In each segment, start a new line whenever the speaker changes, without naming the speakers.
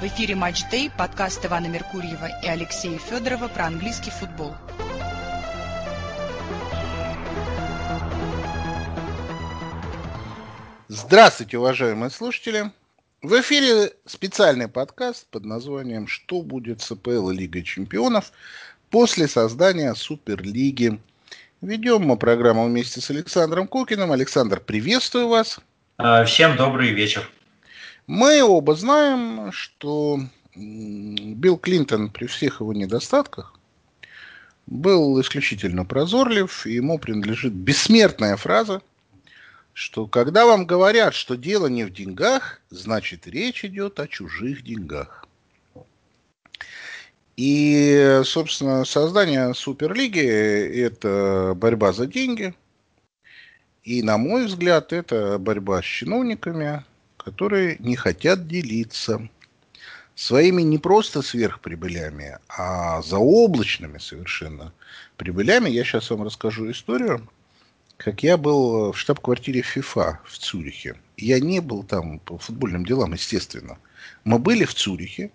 В эфире Матч Day, подкаст Ивана Меркурьева и Алексея Федорова про английский футбол.
Здравствуйте, уважаемые слушатели! В эфире специальный подкаст под названием «Что будет с АПЛ и Лигой чемпионов после создания Суперлиги?». Ведем мы программу вместе с Александром Кукиным. Александр, приветствую вас.
Всем добрый вечер.
Мы оба знаем, что Билл Клинтон при всех его недостатках был исключительно прозорлив, и ему принадлежит бессмертная фраза, что когда вам говорят, что дело не в деньгах, значит, речь идет о чужих деньгах. И, собственно, создание Суперлиги – это борьба за деньги. И, на мой взгляд, это борьба с чиновниками, которые не хотят делиться своими не просто сверхприбылями, а заоблачными совершенно прибылями. Я сейчас вам расскажу историю, как я был в штаб-квартире ФИФА в Цюрихе. Я не был там по футбольным делам, естественно. Мы были в Цюрихе,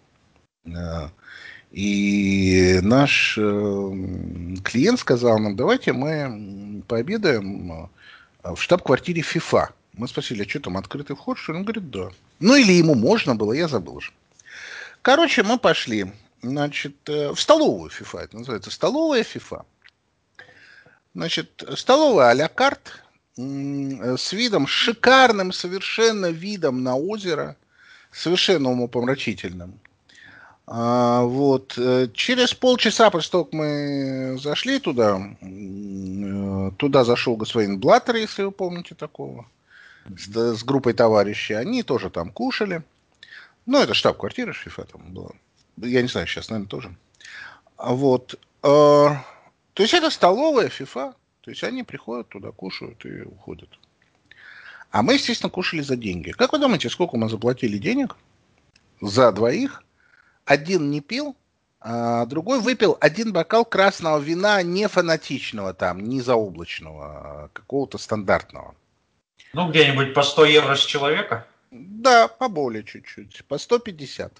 и наш клиент сказал нам: давайте мы пообедаем в штаб-квартире ФИФА. Мы спросили: а что там, открытый вход, что ли? Он говорит: да. Ну, или ему можно было, я забыл уже. Короче, мы пошли, значит, в столовую ФИФА. Это называется столовая ФИФА. Значит, столовая а-ля карт с видом, шикарным совершенно видом на озеро, совершенно умопомрачительным. Вот. Через полчаса после того, как мы зашли туда, туда зашел господин Блаттер, если вы помните такого, с группой товарищей. Они тоже там кушали. Ну, это штаб-квартира ФИФА там была. Я не знаю, сейчас, наверное, тоже. Вот. То есть это столовая ФИФА. То есть они приходят туда, кушают и уходят. А мы, естественно, кушали за деньги. Как вы думаете, сколько мы заплатили денег за двоих? Один не пил, а другой выпил один бокал красного вина, не фанатичного там, не заоблачного, а какого-то стандартного.
Ну, где-нибудь по 100 евро с человека?
Да, поболее чуть-чуть, по 150.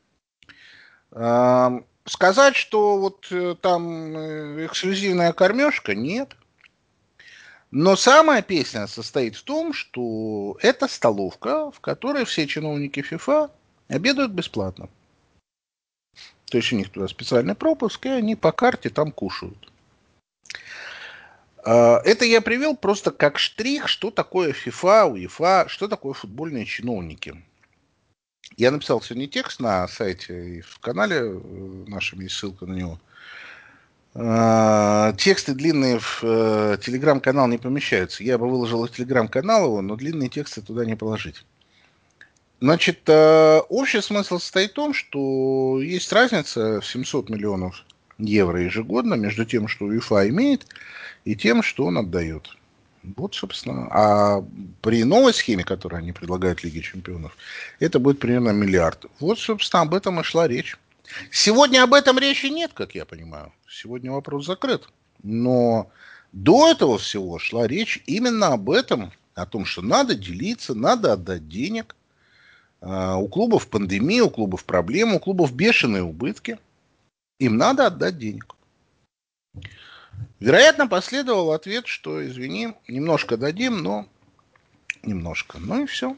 Сказать, что вот там эксклюзивная кормежка, нет. Но самая песня состоит в том, что это столовка, в которой все чиновники ФИФА обедают бесплатно. То есть у них туда специальный пропуск, и они по карте там кушают. Это я привел просто как штрих, что такое ФИФА, УЕФА, что такое футбольные чиновники. Я написал сегодня текст на сайте и в канале нашем есть ссылка на него. Тексты длинные в телеграм-канал не помещаются. Я бы выложил в телеграм-канал его, но длинные тексты туда не положить. Значит, общий смысл состоит в том, что есть разница в 700 миллионов евро ежегодно между тем, что УЕФА имеет, и тем, что он отдает. Вот, собственно. А при новой схеме, которую они предлагают Лиге чемпионов, это будет примерно миллиард. Вот, собственно, об этом и шла речь. Сегодня об этом речи нет, как я понимаю. Сегодня вопрос закрыт. Но до этого всего шла речь именно об этом, о том, что надо делиться, надо отдать денег. У клубов пандемия, у клубов проблемы, у клубов бешеные убытки. Им надо отдать денег. Вероятно, последовал ответ, что, извини, немножко дадим, но немножко. Ну и все.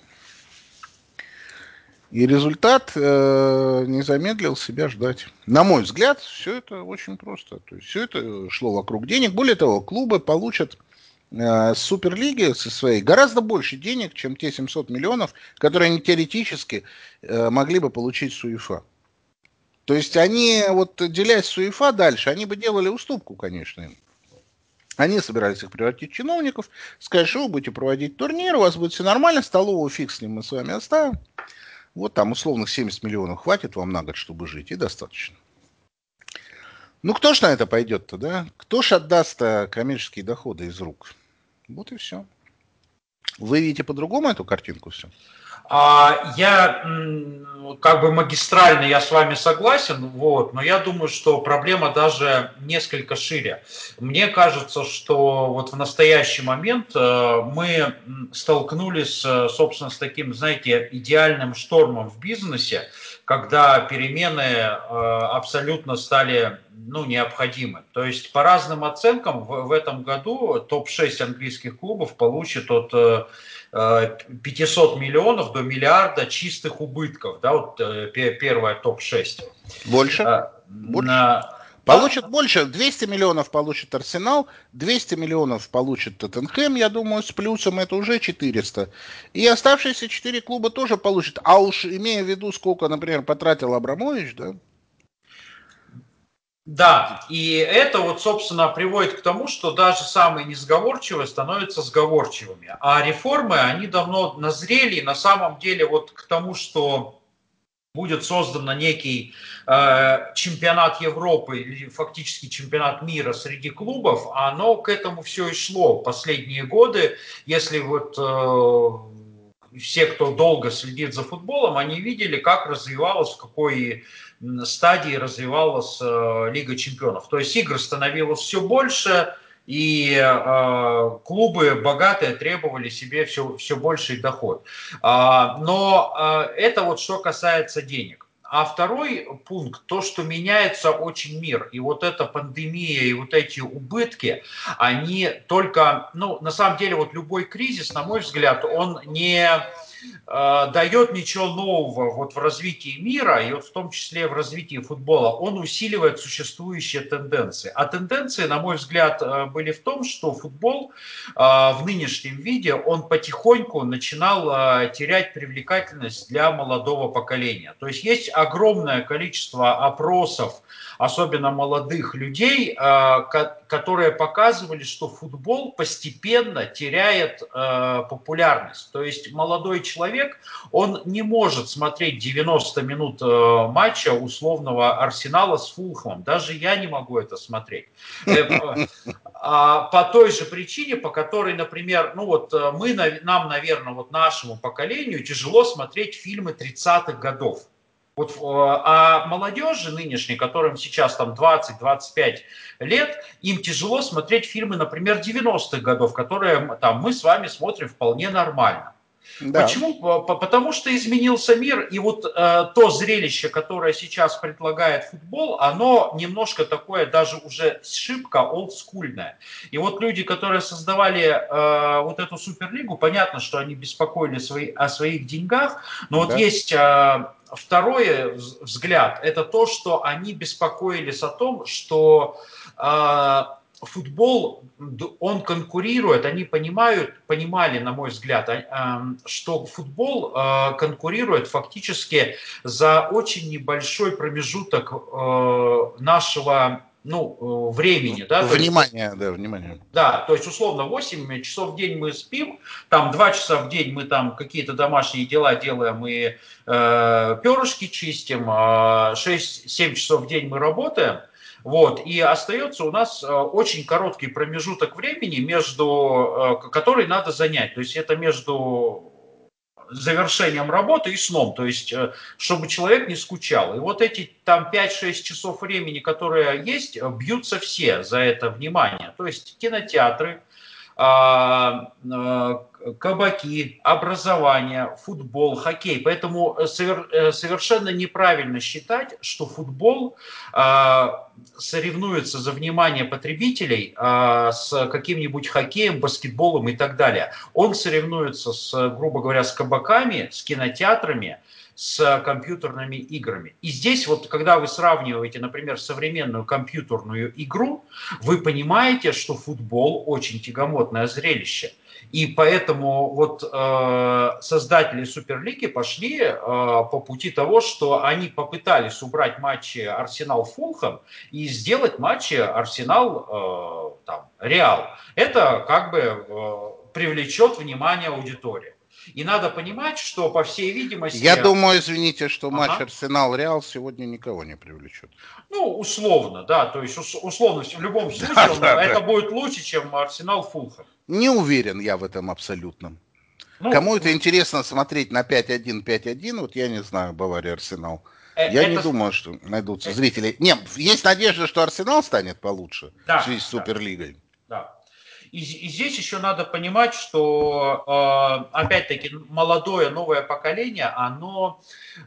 И результат не замедлил себя ждать. На мой взгляд, все это очень просто. То есть все это шло вокруг денег. Более того, клубы получат с Суперлиги, со своей, гораздо больше денег, чем те 700 миллионов, которые они теоретически могли бы получить с УЕФА. То есть они, вот делясь с УЕФА дальше, они бы делали уступку, конечно, им. Они собирались их превратить в чиновников, сказать, что вы будете проводить турнир, у вас будет все нормально, столовую фиг с ним мы с вами оставим. Вот там условных 70 миллионов хватит вам на год, чтобы жить, и достаточно. Ну, кто ж на это пойдет-то, да? Кто ж отдаст коммерческие доходы из рук? Вот и все. Вы видите по-другому эту картинку все?
Я как бы магистрально я с вами согласен, вот, но я думаю, что проблема даже несколько шире. Мне кажется, что вот в настоящий момент мы столкнулись, собственно, с таким, знаете, идеальным штормом в бизнесе, когда перемены абсолютно стали необходимы. То есть по разным оценкам в этом году топ-6 английских клубов получит от 500 миллионов до миллиарда чистых убытков, да, вот первая топ-6.
Больше? Больше?
Да,
Получит больше. 200 миллионов получит Арсенал, 200 миллионов получит Тоттенхэм, я думаю, с плюсом это уже 400. И оставшиеся 4 клуба тоже получат. А уж имея в виду, сколько, например, потратил Абрамович, да?
да, и это вот, собственно, приводит к тому, что даже самые несговорчивые становятся сговорчивыми. А реформы, они давно назрели, и на самом деле вот к тому, что будет создан некий чемпионат Европы или фактически чемпионат мира среди клубов, оно к этому все и шло последние годы. Если вот все, кто долго следит за футболом, они видели, как развивалась, в какой стадии развивалась Лига чемпионов. То есть игр становилось все больше, и клубы богатые требовали себе все больший доход. Но это вот что касается денег. А второй пункт, то, что меняется очень мир. И вот эта пандемия, и вот эти убытки, они только, на самом деле, вот любой кризис, на мой взгляд, он не дает ничего нового вот в развитии мира, и вот в том числе в развитии футбола, он усиливает существующие тенденции. А тенденции, на мой взгляд, были в том, что футбол в нынешнем виде, он потихоньку начинал терять привлекательность для молодого поколения. То есть есть огромное количество опросов, особенно молодых людей, которые показывали, что футбол постепенно теряет популярность. То есть молодой человек, он не может смотреть 90 минут матча условного Арсенала с Фулхэмом. Даже я не могу это смотреть. По той же причине, по которой, например, нам, наверное, вот нашему поколению тяжело смотреть фильмы 30-х годов. Вот, а молодежи нынешней, которым сейчас там 20-25 лет, им тяжело смотреть фильмы, например, 90-х годов, которые там, мы с вами смотрим вполне нормально.
Да.
Почему? Потому что изменился мир, и вот то зрелище, которое сейчас предлагает футбол, оно немножко такое даже уже шибко олдскульное. И вот люди, которые создавали вот эту суперлигу, понятно, что они беспокоили о своих деньгах, но вот
Да.
есть второй взгляд, это то, что они беспокоились о том, что футбол, он конкурирует, они понимали, на мой взгляд, что футбол конкурирует фактически за очень небольшой промежуток нашего времени, да, то есть
Внимание, да, внимание.
да, то есть условно 8 часов в день мы спим, там 2 часа в день мы там какие-то домашние дела делаем и перышки чистим, 6-7 часов в день мы работаем, вот, и остается у нас очень короткий промежуток времени, который надо занять, то есть это между завершением работы и сном, то есть чтобы человек не скучал. И вот эти там 5-6 часов времени, которые есть, бьются все за это внимание. То есть кинотеатры, кабаки, образование, футбол, хоккей. Поэтому совершенно неправильно считать, что футбол соревнуется за внимание потребителей с каким-нибудь хоккеем, баскетболом и так далее. Он соревнуется, грубо говоря, с кабаками, с кинотеатрами, с компьютерными играми. И здесь вот, когда вы сравниваете, например, современную компьютерную игру, вы понимаете, что футбол очень тягомотное зрелище. И поэтому вот создатели Суперлиги пошли по пути того, что они попытались убрать матчи Арсенал-Фулхэм и сделать матчи Арсенал-Реал. Это как бы привлечет внимание аудитории. И надо понимать, что, по всей
Я
видимости,
думаю, извините, что матч
ага,
Арсенал-Реал сегодня никого не привлечет.
условно, да, то есть условно в любом
Да,
случае
да, да.
это будет лучше, чем Арсенал-Фулхэм.
Не уверен я в этом абсолютно. Кому это
Ну,
интересно смотреть на 5-1, 5-1, вот я не знаю, Бавария, Арсенал. Я не
это,
думаю, что найдутся
э,
зрители. Нет, есть надежда, что Арсенал станет получше в связи с
да, да,
Суперлигой.
да. И здесь еще надо понимать, что, опять-таки, молодое, новое поколение, оно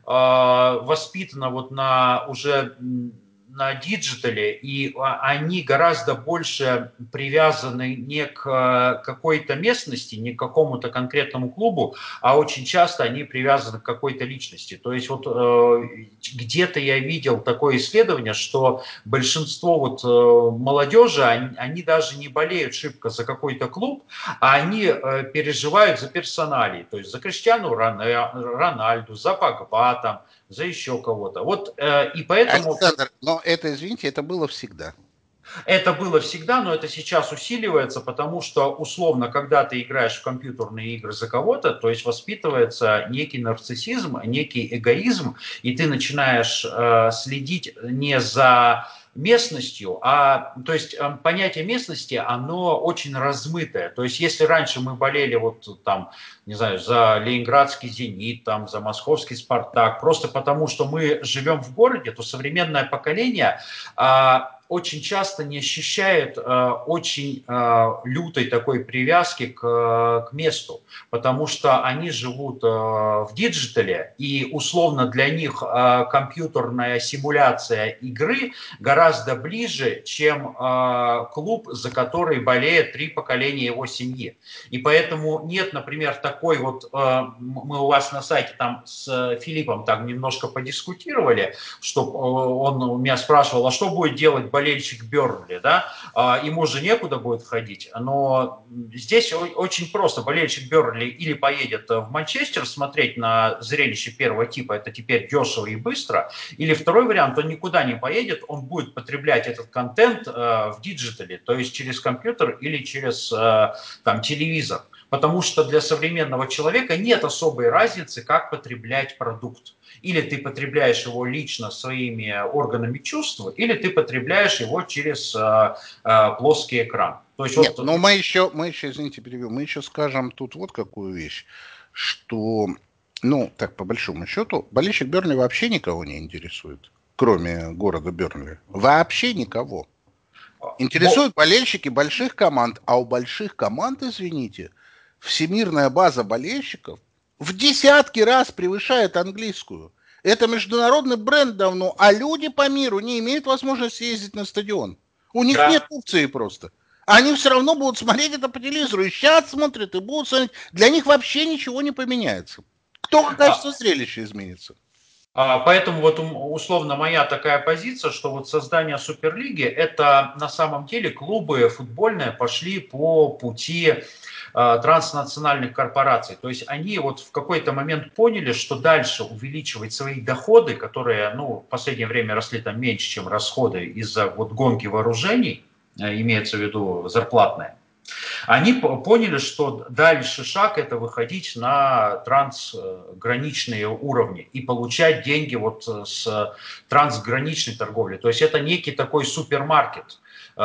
воспитано вот на уже на диджитале, и они гораздо больше привязаны не к какой-то местности, не к какому-то конкретному клубу, а очень часто они привязаны к какой-то личности. То есть вот где-то я видел такое исследование, что большинство вот молодежи, они даже не болеют шибко за какой-то клуб, а они переживают за персоналей, то есть за Криштиану Рональду, за Погба, там, за еще кого-то. Вот и поэтому
Александр, но это, извините, это было всегда.
это было всегда, но это сейчас усиливается, потому что, условно, когда ты играешь в компьютерные игры за кого-то, то есть воспитывается некий нарциссизм, некий эгоизм, и ты начинаешь следить не за местностью, то есть понятие местности, оно очень размытое. То есть если раньше мы болели вот там, не знаю, за ленинградский «Зенит», там, за московский «Спартак», просто потому что мы живем в городе, то современное поколение очень часто не ощущает очень лютой такой привязки к месту, потому что они живут в диджитале, и условно для них компьютерная симуляция игры гораздо ближе, чем клуб, за который болеет 3 поколения его семьи. И поэтому нет, например, такой вот, мы у вас на сайте там с Филиппом так немножко подискутировали, что он меня спрашивал, а что будет делать болельщик Бернли, да? Ему же некуда будет ходить, но здесь очень просто. Болельщик Бернли или поедет в Манчестер смотреть на зрелище первого типа, это теперь дешево и быстро, или второй вариант, он никуда не поедет, он будет потреблять этот контент в диджитале, то есть через компьютер или через там, телевизор. Потому что для современного человека нет особой разницы, как потреблять продукт. Или ты потребляешь его лично своими органами чувств, или ты потребляешь его через плоский экран. То есть
Нет,
вот,
но мы еще, извините, перебью, мы еще скажем тут вот какую вещь, что, ну, так, по большому счету, болельщик Бернли вообще никого не интересует, кроме города Бернли. Вообще никого. Интересуют болельщики больших команд, а у больших команд, извините, всемирная база болельщиков в десятки раз превышает английскую. Это международный бренд давно, а люди по миру не имеют возможности ездить на стадион. У них нет
да,
опции просто. Они все равно будут смотреть это по телевизору. И сейчас смотрят, и будут смотреть. Для них вообще ничего не поменяется. Только качество зрелища изменится.
Поэтому вот условно моя такая позиция, что вот создание Суперлиги, это на самом деле клубы футбольные пошли по пути транснациональных корпораций. То есть они вот в какой-то момент поняли, что дальше увеличивать свои доходы, которые ну, в последнее время росли там меньше, чем расходы из-за вот гонки вооружений, имеется в виду зарплатные, они поняли, что дальше шаг это выходить на трансграничные уровни и получать деньги вот с трансграничной торговли. То есть это некий такой супермаркет,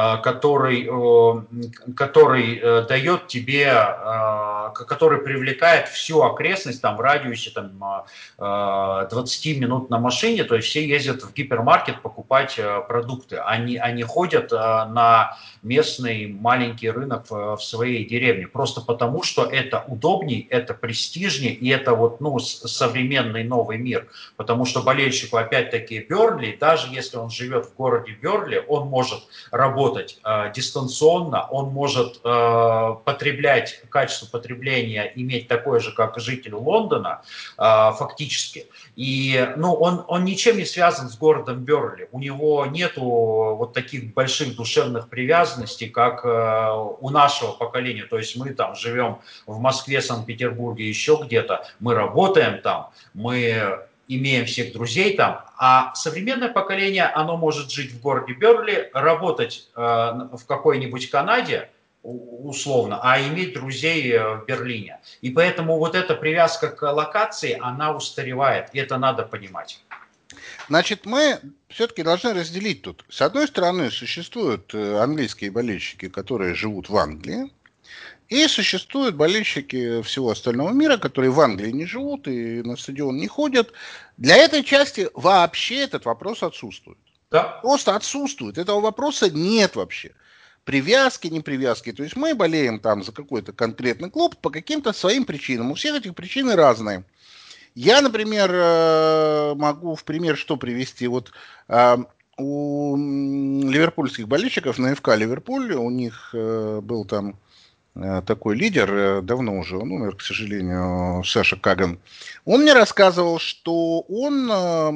который дает тебе, который привлекает всю окрестность там, в радиусе там, 20 минут на машине, то есть все ездят в гипермаркет покупать продукты, они ходят на местный маленький рынок в своей деревне, просто потому что это удобней, это престижнее и это вот, ну, современный новый мир, потому что болельщику опять-таки Бернли, даже если он живет в городе Бернли, он может работать дистанционно, он может потреблять, качество потребления иметь такое же, как житель Лондона, фактически. И ну, он ничем не связан с городом Бернли. У него нету вот таких больших душевных привязанностей, как у нашего поколения. То есть мы там живем в Москве, Санкт-Петербурге, еще где-то, мы работаем там, мы имеем всех друзей там, а современное поколение, оно может жить в городе Бернли, работать в какой-нибудь Канаде, условно, а иметь друзей в Берлине. И поэтому вот эта привязка к локации, она устаревает, и это надо понимать.
Значит, мы все-таки должны разделить тут. С одной стороны, существуют английские болельщики, которые живут в Англии, И существуют болельщики всего остального мира, которые в Англии не живут и на стадион не ходят. Для этой части вообще этот вопрос отсутствует.
Да.
Просто отсутствует. Этого вопроса нет вообще. Привязки, не привязки. То есть мы болеем там за какой-то конкретный клуб по каким-то своим причинам. У всех этих причины разные. Я, например, могу в пример что привести. Вот у ливерпульских болельщиков на ФК Ливерпуль, у них был там такой лидер, давно уже, он умер, к сожалению, Саша Каган. Он мне рассказывал, что он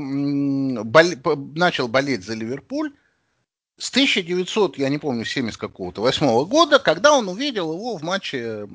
начал болеть за Ливерпуль с 1900, я не помню, 70 какого-то, 8 года, когда он увидел его в матче,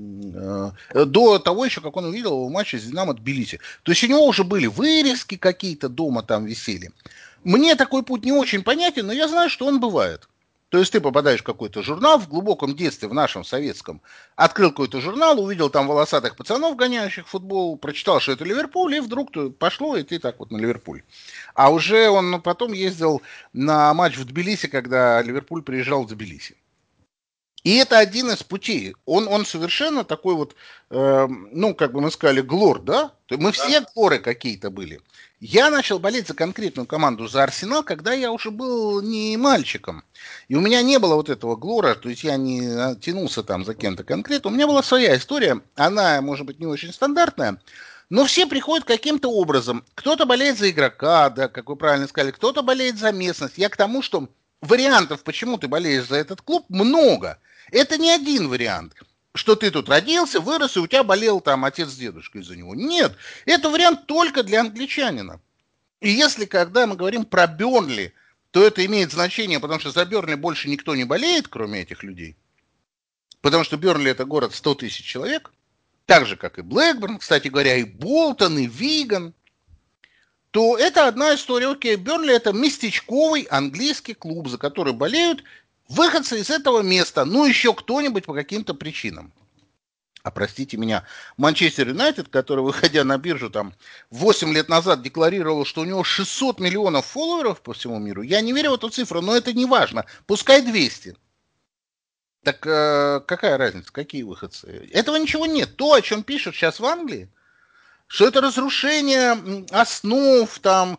до того еще, как он увидел его в матче с Динамо Тбилиси. То есть у него уже были вырезки какие-то дома там висели. Мне такой путь не очень понятен, но я знаю, что он бывает. То есть ты попадаешь в какой-то журнал в глубоком детстве, в нашем советском, открыл какой-то журнал, увидел там волосатых пацанов, гоняющих футбол, прочитал, что это Ливерпуль, и вдруг пошло, и ты так вот на Ливерпуль. А уже он потом ездил на матч в Тбилиси, когда Ливерпуль приезжал в Тбилиси. И это один из путей. Он совершенно такой вот, ну, как бы мы сказали, глор, да? Мы все глоры какие-то были. Я начал болеть за конкретную команду, за Арсенал, когда я уже был не мальчиком. И у меня не было вот этого глора, то есть я не тянулся там за кем-то конкретно. У меня была своя история, она, может быть, не очень стандартная, но все приходят каким-то образом. Кто-то болеет за игрока, да, как вы правильно сказали, кто-то болеет за местность. Я к тому, что вариантов, почему ты болеешь за этот клуб, много. Это не один вариант, что ты тут родился, вырос, и у тебя болел там отец с дедушкой из-за него. Нет, это вариант только для англичанина. И если, когда мы говорим про Бернли, то это имеет значение, потому что за Бернли больше никто не болеет, кроме этих людей. Потому что Бернли это город 100 тысяч человек, так же, как и Блэкберн, кстати говоря, и Болтон, и Виган, то это одна история. Окей, Бернли это местечковый английский клуб, за который болеют выходцы из этого места, ну еще кто-нибудь по каким-то причинам. А простите меня, Манчестер Юнайтед, который, выходя на биржу там 8 лет назад декларировал, что у него 600 миллионов фолловеров по всему миру, я не верю в эту цифру, но это не важно. Пускай 200. Так какая разница, какие выходцы? Этого ничего нет. То, о чем пишут сейчас в Англии, что это разрушение основ, там,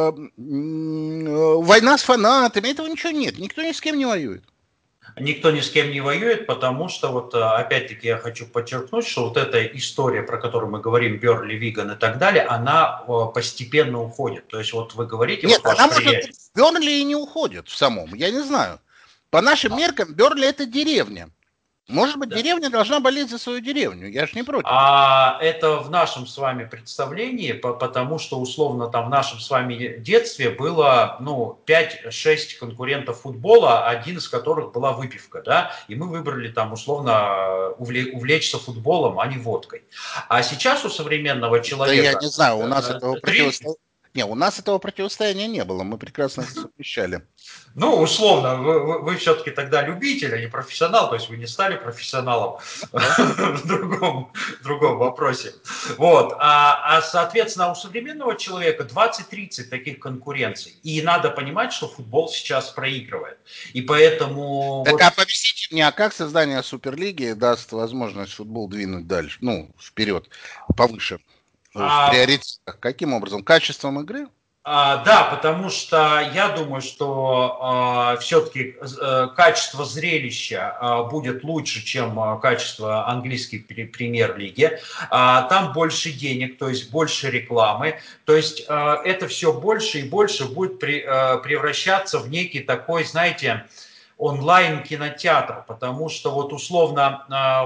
война с фанатами, этого ничего нет. Никто ни с кем не воюет.
Никто ни с кем не воюет, потому что, вот опять-таки я хочу подчеркнуть, что вот эта история, про которую мы говорим, Берли, Виган и так далее, она постепенно уходит. То есть вот вы говорите,
Нет,
вот
она,
ваш
может
приятель.
быть, в Бернли и не уходит в самом, я не знаю. По нашим меркам Бернли это деревня. Может быть,
Да.
деревня должна болеть за свою деревню, я же не против.
А это в нашем с вами представлении, потому что условно там в нашем с вами детстве было, ну, 5-6 конкурентов футбола, один из которых была выпивка, да, и мы выбрали там условно увлечься футболом, а не водкой. А сейчас у современного
Да я
человека
не знаю, у нас этого
три.
противостояния... Не, у нас этого противостояния не было, мы прекрасно это совмещали.
Ну, условно, вы все-таки тогда любитель, а не профессионал, то есть вы не стали профессионалом
Да.
в другом вопросе. Вот. Соответственно, у современного человека 20-30 таких конкуренций. И надо понимать, что футбол сейчас проигрывает. И поэтому
Так, а
вот
объясните мне, а как создание Суперлиги даст возможность футбол двинуть дальше, ну, вперед, повыше, в
а,
приоритетах? Каким образом? Качеством игры?
Да, потому что я думаю, что все-таки качество зрелища будет лучше, чем качество английской премьер-лиги. Там больше денег, то есть больше рекламы. То есть это все больше и больше будет превращаться в некий такой, знаете, онлайн-кинотеатр, потому что вот условно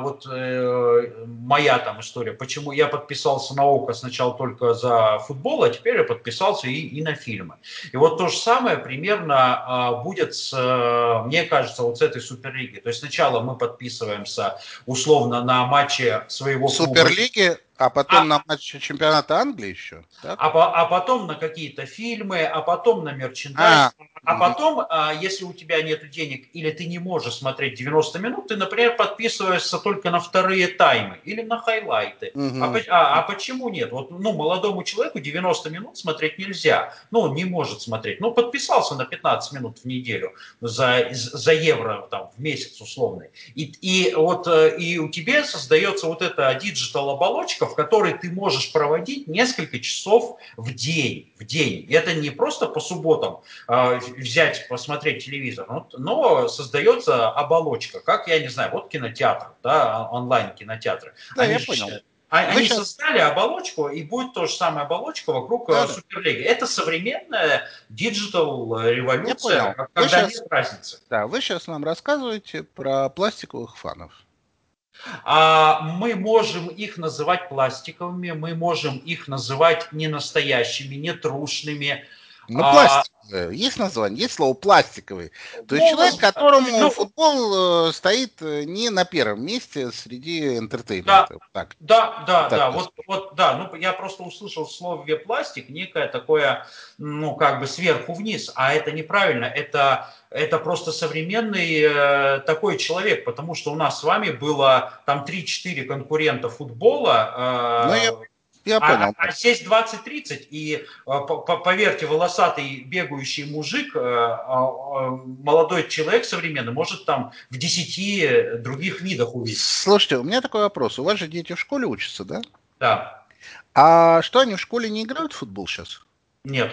моя там история, почему я подписался на ОКО сначала только за футбол, а теперь я подписался и на фильмы. И вот то же самое примерно будет, мне кажется, вот с этой Суперлиги. То есть сначала мы подписываемся условно на матче своего клуба,
Суперлиги, а
а
потом на матч чемпионата Англии еще, так?
а потом на какие-то фильмы, а потом на
А,
мерчендайз. А потом, если у тебя нет денег или ты не можешь смотреть 90 минут, ты, например, подписываешься только на вторые таймы или на хайлайты. А почему нет? Вот, ну, молодому человеку 90 минут смотреть нельзя. Ну, он не может смотреть. Ну, подписался на 15 минут в неделю за евро там, в месяц условный. И у тебя создается вот эта диджитал-оболочка, в которой ты можешь проводить несколько часов в день. И это не просто по субботам взять, посмотреть телевизор, но создается оболочка, как, я не знаю, вот кинотеатр, да, онлайн-кинотеатры.
Да, я понял. Вы
Они
сейчас...
создали оболочку, и будет то же самое оболочка вокруг Суперлиги. Это современная
Я
диджитал-революция,
понял.
когда нет разницы.
Да, вы сейчас нам рассказываете про пластиковых фанов.
Мы можем их называть пластиковыми, мы можем их называть не настоящими, не трушными.
Ну, пластиковые. Есть название, есть слово пластиковый. То есть человек, которому футбол стоит не на первом месте среди интертеймента.
Да. Ну, я просто услышал в слове пластик некое такое, ну, как бы сверху вниз, а это неправильно. Это просто современный такой человек, потому что у нас с вами было там 3-4 конкурента
Ну,
футбола.
я понял.
Сесть 20-30, и поверьте, волосатый бегающий мужик, молодой человек современный, может там в 10 других видах увидеть.
Слушайте, у меня такой вопрос. У вас же дети в школе учатся, да?
Да.
А что, они в школе не играют в футбол сейчас?
Нет.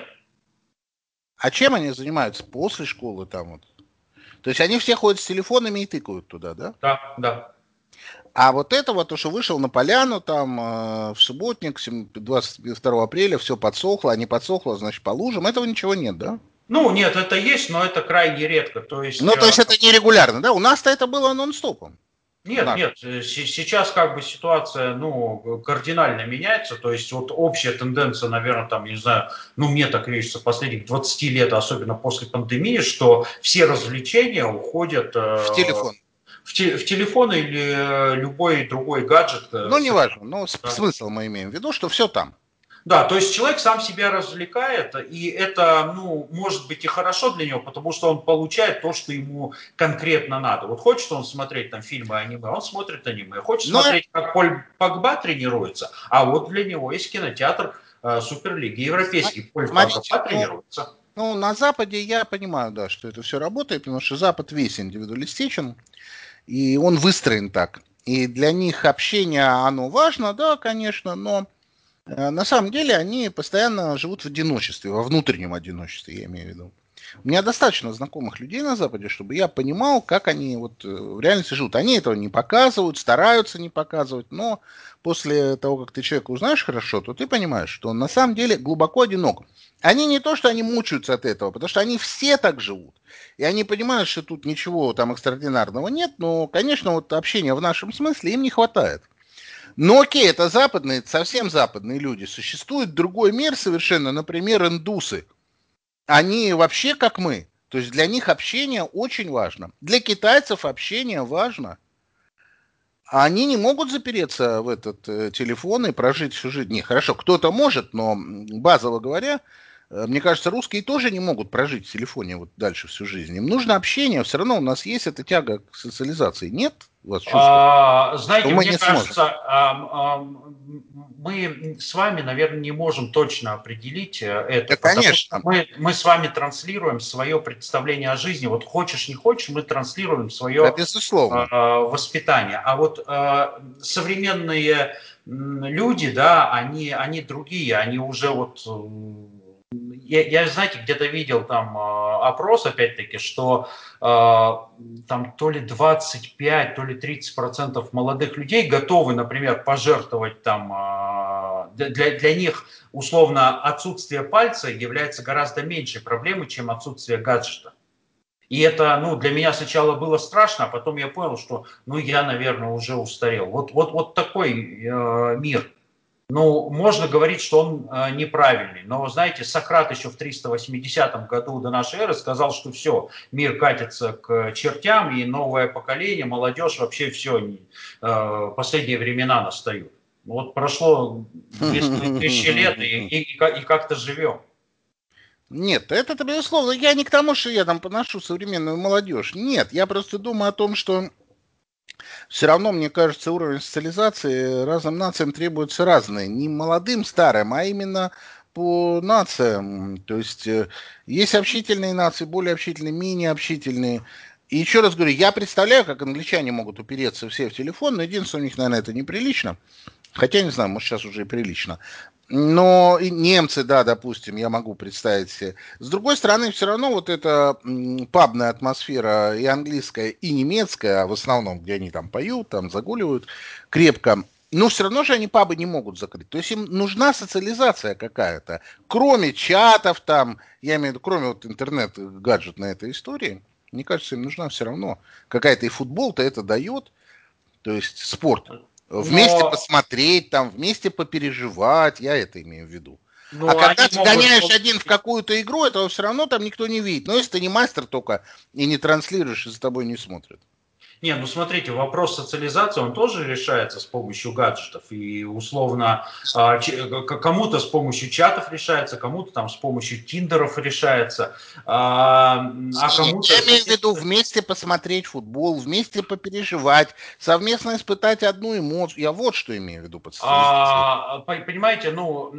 А чем они занимаются после школы там вот? То есть они все ходят с телефонами и тыкают туда, да?
Да.
А вот это вот, то, что вышел на поляну там в субботник, 22 апреля, все подсохло, а не подсохло, значит, по лужам, этого ничего нет, да?
Ну, нет, это есть, но это крайне редко. То есть,
Ну, то есть это нерегулярно, да? У нас-то это было нон-стопом.
нет, сейчас как бы ситуация, ну, кардинально меняется, то есть вот общая тенденция, наверное, там, не знаю, ну, мне так видится, последних 20 лет, особенно после пандемии, что все развлечения уходят
В телефон.
в телефон или любой другой гаджет.
Ну, неважно, но смысл мы имеем в виду, что все там.
Да, то есть человек сам себя развлекает, и это, ну, может быть и хорошо для него, потому что он получает то, что ему конкретно надо. Вот хочет он смотреть там фильмы, аниме, он смотрит аниме. Хочет
Но,
смотреть, как Поль Погба тренируется, а вот для него есть кинотеатр Суперлиги европейский. Поль Погба
смотрите,
тренируется.
ну, на Западе я понимаю, да, что это все работает, потому что Запад весь индивидуалистичен, и он выстроен так. И для них общение, оно важно, да, конечно, но на самом деле они постоянно живут в одиночестве, во внутреннем одиночестве, я имею в виду. У меня достаточно знакомых людей на Западе, чтобы я понимал, как они вот в реальности живут. Они этого не показывают, стараются не показывать, но после того, как ты человека узнаешь хорошо, то ты понимаешь, что он на самом деле глубоко одинок. Они не то, что они мучаются от этого, потому что они все так живут. И они понимают, что тут ничего там экстраординарного нет, но, конечно, вот общения в нашем смысле им не хватает. Ну окей, это западные, это совсем западные люди. Существует другой мир совершенно, например, индусы. Они вообще как мы. То есть для них общение очень важно. Для китайцев общение важно. А они не могут запереться в этот телефон и прожить всю жизнь. Не, хорошо, кто-то может, но базово говоря, мне кажется, русские тоже не могут прожить в телефоне вот дальше всю жизнь. Им нужно общение, все равно у нас есть эта тяга к социализации. Нет у вас чувства, что
Знаете,
мы
мне
не сможем?
кажется, мы с вами, наверное, не можем точно определить это,
Да,
потому что
конечно.
мы с вами транслируем свое представление о жизни. Вот хочешь, не хочешь, мы транслируем
Да,
свое
безусловно.
воспитание. А вот современные люди, да, они другие, они уже вот я, знаете, где-то видел там опрос, опять-таки, что там то ли 25, то ли 30% молодых людей готовы, например, пожертвовать там, для них условно отсутствие пальца является гораздо меньшей проблемой, чем отсутствие гаджета. И это, ну, для меня сначала было страшно, а потом я понял, что, ну, я, наверное, уже устарел. Вот такой мир. Ну, можно говорить, что он неправильный. Но, знаете, Сократ еще в 380 году до нашей эры сказал, что все, мир катится к чертям, и новое поколение, молодежь, вообще все, последние времена настают. Вот прошло 2000 лет, и как-то живем.
Нет, это безусловно. Я не к тому, что я там поношу современную молодежь. Нет, я просто думаю о том, что все равно, мне кажется, уровень социализации разным нациям требуется разный. Не молодым, старым, а именно по нациям. То есть есть общительные нации, более общительные, менее общительные. И еще раз говорю, я представляю, как англичане могут упереться все в телефон, но единственное, у них, наверное, это неприлично. Хотя, не знаю, может, сейчас уже и прилично. Но и немцы, да, допустим, я могу представить себе. С другой стороны, все равно вот эта пабная атмосфера и английская, и немецкая, а в основном, где они там поют, там загуливают крепко, но все равно же они пабы не могут закрыть. То есть им нужна социализация какая-то. Кроме чатов там, я имею в виду, кроме вот интернет-гаджетной этой истории, мне кажется, им нужна все равно какая-то, и футбол-то это дает, то есть спорт. Вместе
Но,
посмотреть, там, вместе попереживать, я это имею в виду. А
но
когда
они
ты
могут
гоняешь один в
получить.
какую-то игру, этого все равно там никто не видит. Но если ты не мастер только и не транслируешь, и за тобой не смотрят.
Не, ну смотрите, вопрос социализации, он тоже решается с помощью гаджетов. И условно кому-то с помощью чатов решается, кому-то там с помощью тиндеров решается, а
Не,
кому-то,
я имею в виду
соответственно.
вместе посмотреть футбол, вместе попереживать, совместно испытать одну эмоцию. Я вот что имею в виду под социализацией.
Понимаете,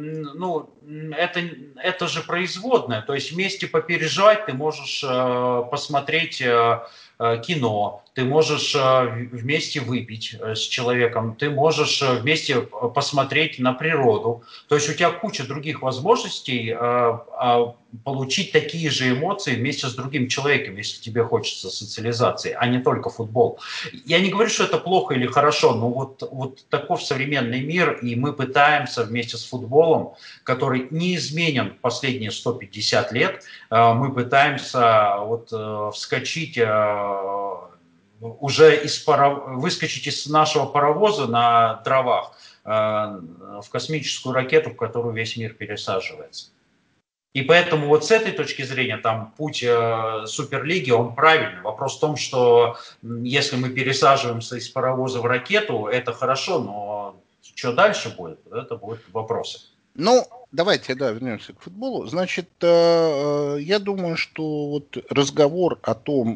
это же производное. То есть вместе попереживать ты можешь посмотреть кино, ты можешь вместе выпить с человеком, ты можешь вместе посмотреть на природу. То есть у тебя куча других возможностей получить такие же эмоции вместе с другим человеком, если тебе хочется социализации, а не только футбол. Я не говорю, что это плохо или хорошо, но вот таков современный мир, и мы пытаемся вместе с футболом, который неизменен последние 150 лет, мы пытаемся вскочить уже выскочить из нашего паровоза на дровах в космическую ракету, в которую весь мир пересаживается. И поэтому вот с этой точки зрения там путь Суперлиги, он правильный. Вопрос в том, что если мы пересаживаемся из паровоза в ракету, это хорошо, но что дальше будет, это будут вопросы.
Ну, давайте, да, вернемся к футболу. Значит, я думаю, что вот разговор о том,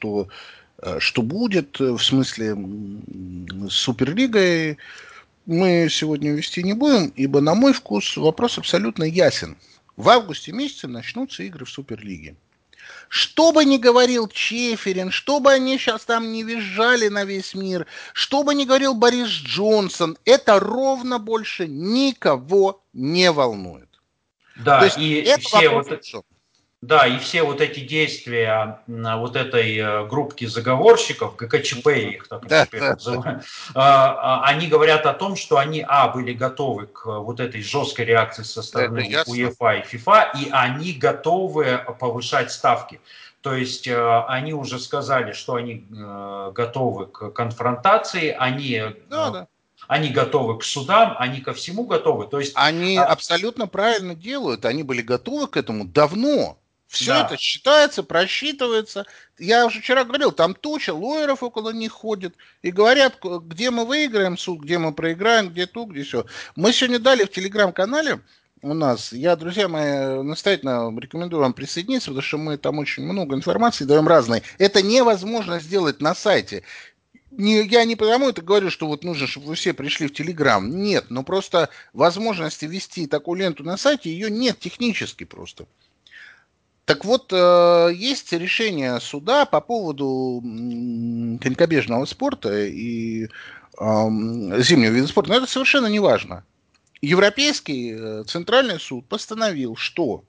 что будет в смысле с Суперлигой, мы сегодня вести не будем, ибо, на мой вкус, вопрос абсолютно ясен. В августе месяце начнутся игры в Суперлиге. Что бы ни говорил Чеферин, что бы они сейчас там не визжали на весь мир, что бы ни говорил Борис Джонсон, это ровно больше никого не волнует. То
Да,
есть это вопрос решен.
и все вот эти действия вот этой группки заговорщиков, ГКЧП их так
Да,
теперь
да, да.
называют, они говорят о том, что они, были готовы к вот этой жесткой реакции со
Это
стороны
ясно.
УЕФА и ФИФА, и они готовы повышать ставки. То есть они уже сказали, что они готовы к конфронтации,
Да, да.
они готовы к судам, они ко всему готовы. То есть,
Они абсолютно правильно делают. Они были готовы к этому давно. Все это
да,
считается, просчитывается. Я уже вчера говорил, там туча лоеров около них ходит и говорят, где мы выиграем суд, где мы проиграем, где то, где все. Мы сегодня дали в телеграм-канале у нас, я, друзья мои, настоятельно рекомендую вам присоединиться, потому что мы там очень много информации даем разной. Это невозможно сделать на сайте. Я не потому это говорю, что вот нужно, чтобы вы все пришли в Телеграм. Нет, но просто возможности вести такую ленту на сайте, ее нет технически просто. Так вот, есть решение суда по поводу конькобежного спорта и зимнего вида спорта, но это совершенно не важно. Европейский центральный суд постановил, что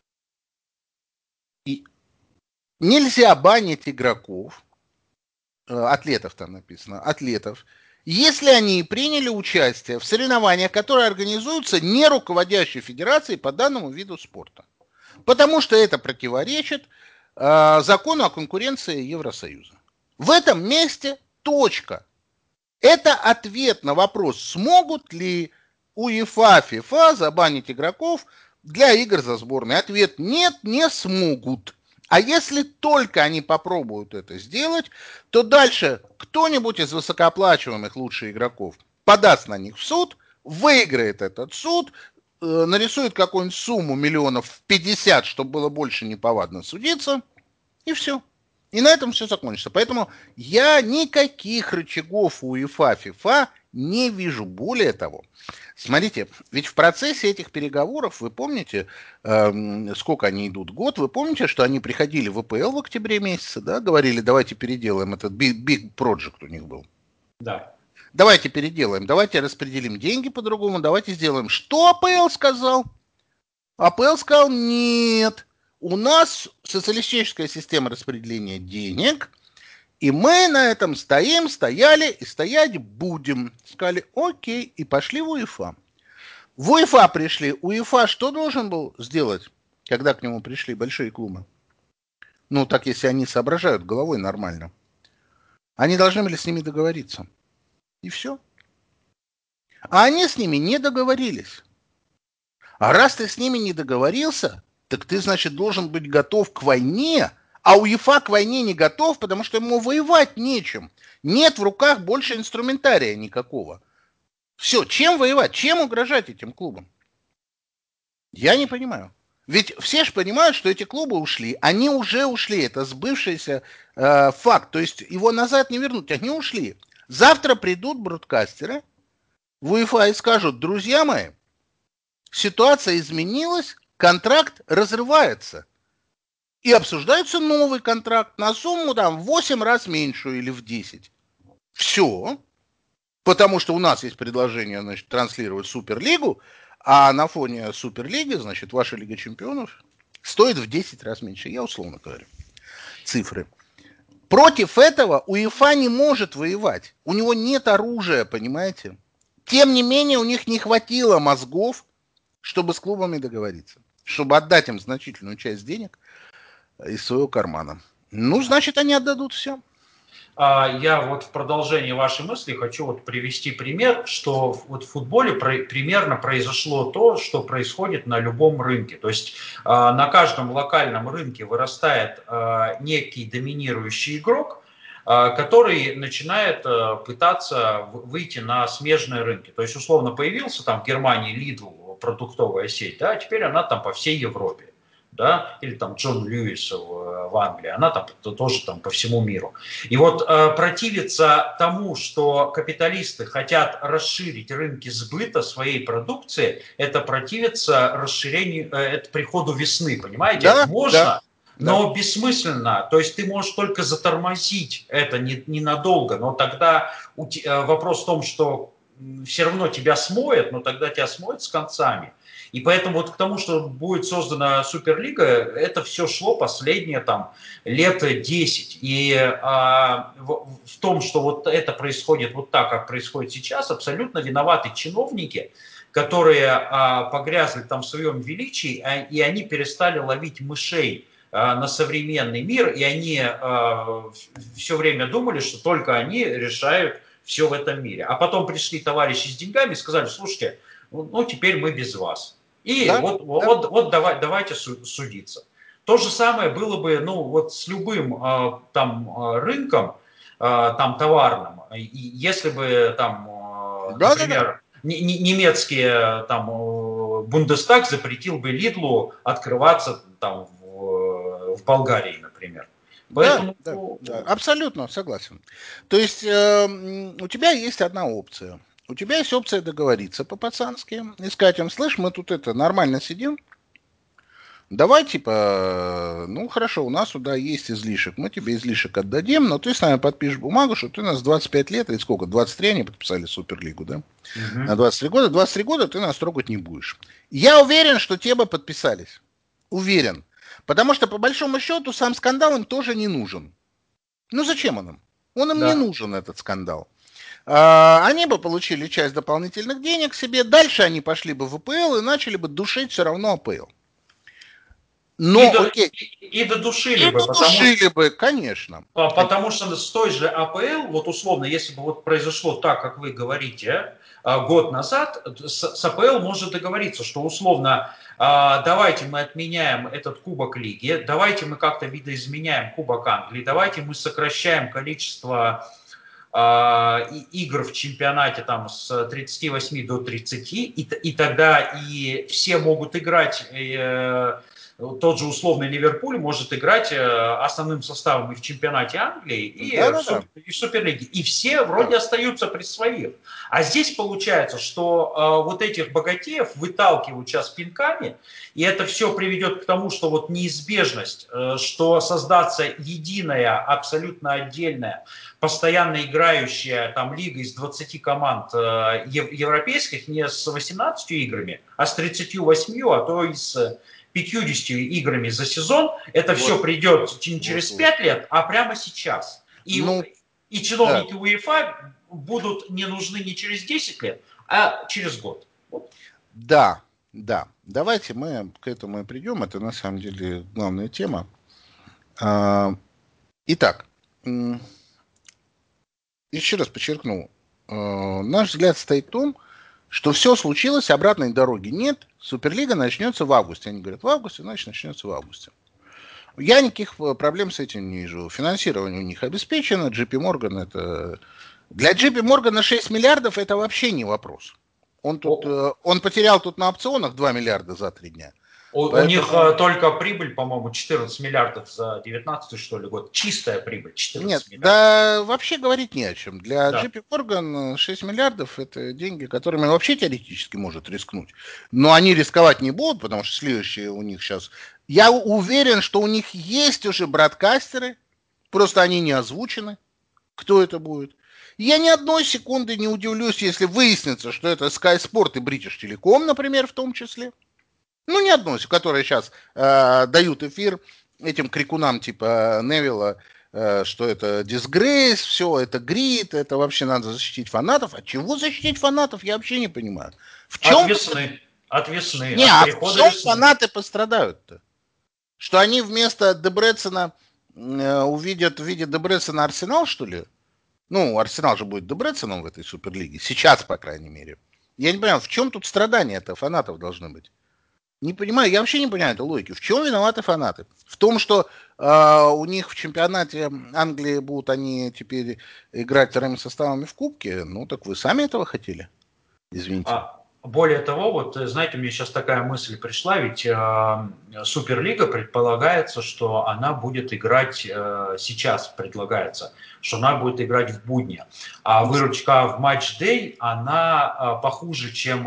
нельзя банить игроков, атлетов там написано, атлетов, если они приняли участие в соревнованиях, которые организуются не руководящей федерацией по данному виду спорта. Потому что это противоречит закону о конкуренции Евросоюза. В этом месте точка. Это ответ на вопрос, смогут ли УЕФА, ФИФА забанить игроков для игр за сборной. Ответ нет, не смогут. А если только они попробуют это сделать, то дальше кто-нибудь из высокооплачиваемых лучших игроков подаст на них в суд, выиграет этот суд, нарисует какую-нибудь сумму миллионов в 50, чтобы было больше неповадно судиться, и все. И на этом все закончится. Поэтому я никаких рычагов у УЕФА, ФИФА не вижу. Более того, смотрите, ведь в процессе этих переговоров, вы помните, сколько они идут? Год. Вы помните, что они приходили в АПЛ в октябре месяце, да, говорили, давайте переделаем этот big project у них был.
Да.
Давайте переделаем, давайте распределим деньги по-другому, давайте сделаем. Что АПЛ сказал? АПЛ сказал, нет, у нас социалистическая система распределения денег, и мы на этом стоим, стояли и стоять будем. Сказали, окей, и пошли в УЕФА. В УЕФА пришли. УЕФА что должен был сделать, когда к нему пришли большие клубы? Ну, так если они соображают головой нормально. Они должны были с ними договориться. И все. А они с ними не договорились. А раз ты с ними не договорился, так ты, значит, должен быть готов к войне, а УЕФА к войне не готов, потому что ему воевать нечем. Нет в руках больше инструментария никакого. Все, чем воевать? Чем угрожать этим клубам? Я не понимаю. Ведь все же понимают, что эти клубы ушли. Они уже ушли. Это сбывшийся факт. То есть его назад не вернуть. Они ушли. Завтра придут бродкастеры в УЕФА и скажут, друзья мои, ситуация изменилась, контракт разрывается. И обсуждается новый контракт на сумму там, в 8 раз меньшую или в 10. Все. Потому что у нас есть предложение, значит, транслировать Суперлигу, а на фоне Суперлиги, значит, ваша Лига Чемпионов стоит в 10 раз меньше. Я условно говорю. Цифры. Против этого УЕФА не может воевать. У него нет оружия, понимаете? Тем не менее, у них не хватило мозгов, чтобы с клубами договориться. Чтобы отдать им значительную часть денег из своего кармана. Ну, значит, они отдадут все.
Я вот в продолжении вашей мысли хочу вот привести пример, что вот в футболе примерно произошло то, что происходит на любом рынке. То есть на каждом локальном рынке вырастает некий доминирующий игрок, который начинает пытаться выйти на смежные рынки. То есть условно появился там в Германии Lidl, продуктовая сеть, да, а теперь она там по всей Европе. Да, или там Джон Льюис в Англии, она там тоже там по всему миру. И вот противиться тому, что капиталисты хотят расширить рынки сбыта своей продукции, это противиться расширению, это приходу весны, понимаете?
Да, да,
Можно,
да.
но бессмысленно. То есть ты можешь только затормозить это ненадолго, но тогда вопрос в том, что все равно тебя смоет, но тогда тебя смоет с концами. И поэтому вот к тому, что будет создана Суперлига, это все шло последние там лет 10. И в том, что вот это происходит вот так, как происходит сейчас, абсолютно виноваты чиновники, которые погрязли там в своем величии, и они перестали ловить мышей на современный мир, и они все время думали, что только они решают все в этом мире. А потом пришли товарищи с деньгами и сказали, слушайте, ну теперь мы без вас. И
Да, да.
вот давайте судиться. То же самое было бы, ну, вот с любым там рынком, там товарным. И если бы там,
Да, да, да.
например, немецкие там Бундестаг запретил бы Лидлу открываться там в Болгарии, например.
Да,
Поэтому
да, да, абсолютно согласен. То есть у тебя есть одна опция. У тебя есть опция договориться по-пацански и сказать им, слышь, мы тут это нормально сидим, давай типа, ну хорошо, у нас сюда есть излишек, мы тебе излишек отдадим, но ты с нами подпишешь бумагу, что ты нас 25 лет, или сколько, 23 они подписали Суперлигу, да? На 23 года ты нас трогать не будешь. Я уверен, что те бы подписались. Уверен. Потому что, по большому счету, сам скандал им тоже не нужен. Ну зачем он им? Он им не
да.
нужен, этот скандал. Они бы получили часть дополнительных денег себе, дальше они пошли бы в АПЛ и начали бы душить все равно АПЛ.
И,
Но, окей,
и додушили
и
бы,
душили бы, конечно.
потому что с той же АПЛ, вот условно, если бы вот произошло так, как вы говорите, год назад, с АПЛ может договориться, что условно давайте мы отменяем этот Кубок Лиги, давайте мы как-то видоизменяем Кубок Англии, давайте мы сокращаем количество игр в чемпионате там с 38 до 30, и тогда и все могут играть, тот же условный Ливерпуль может играть основным составом и в чемпионате Англии,
Да-да-да.
и в Суперлиге. И все вроде остаются при своих. А здесь получается, что вот этих богатеев выталкивают сейчас пинками, и это все приведет к тому, что вот неизбежность, что создаться единая, абсолютно отдельная, постоянно играющая там лига из 20 команд европейских не с 18 играми, а с 38, а то и с 50 играми за сезон, это
Вот.
все придет не через 5 лет, а прямо сейчас.
Ну,
И чиновники УЕФА будут не нужны не через 10 лет, а через год. Вот.
да, да. Давайте мы к этому и придем. Это на самом деле главная тема. Итак, еще раз подчеркну. Наш взгляд стоит в том, что все случилось, обратной дороги нет. Суперлига начнется в августе. Они говорят, в августе, значит, начнется в августе. Я никаких проблем с этим не вижу. Финансирование у них обеспечено. JP Morgan это... Для JP Morgan 6 миллиардов это вообще не вопрос. Он потерял тут на опционах 2 миллиарда за 3 дня.
У них только прибыль, по-моему, 14 миллиардов за 19 что ли, год. Чистая прибыль 14
Нет,
миллиардов.
да вообще говорить не о чем. Для
Да.
JP Morgan 6 миллиардов это деньги, которыми вообще теоретически может рискнуть. Но они рисковать не будут, потому что следующие у них сейчас... Я уверен, что у них есть уже бродкастеры, просто они не озвучены. Кто это будет? Я ни одной секунды не удивлюсь, если выяснится, что это Sky Sport и British Telecom, например, в том числе. Ну, ни одной, которые сейчас дают эфир этим крикунам типа Невилла, что это disgrace, все, это грид, это вообще надо защитить фанатов. От чего защитить фанатов, я вообще не понимаю. В чем...
От весны, от весны,
Не,
от
а в
прихода
чем
весны.
фанаты пострадают-то? Что они вместо Дебрецена увидят в виде Дебрецена Арсенал, что ли? Ну, Арсенал же будет Дебреценом в этой Суперлиге. Сейчас, по крайней мере. Я не понимаю, в чем тут страдания-то фанатов должны быть? Не понимаю, я вообще не понимаю этой логики. В чем виноваты фанаты? В том, что у них в чемпионате Англии будут они теперь играть вторыми составами в Кубке. Ну, так вы сами этого хотели? Извините.
Более того, вот знаете, мне сейчас такая мысль пришла, ведь Суперлига предполагается, что она будет играть сейчас, предлагается, что она будет играть в будни. А выручка в матч-дэй, она похуже, чем,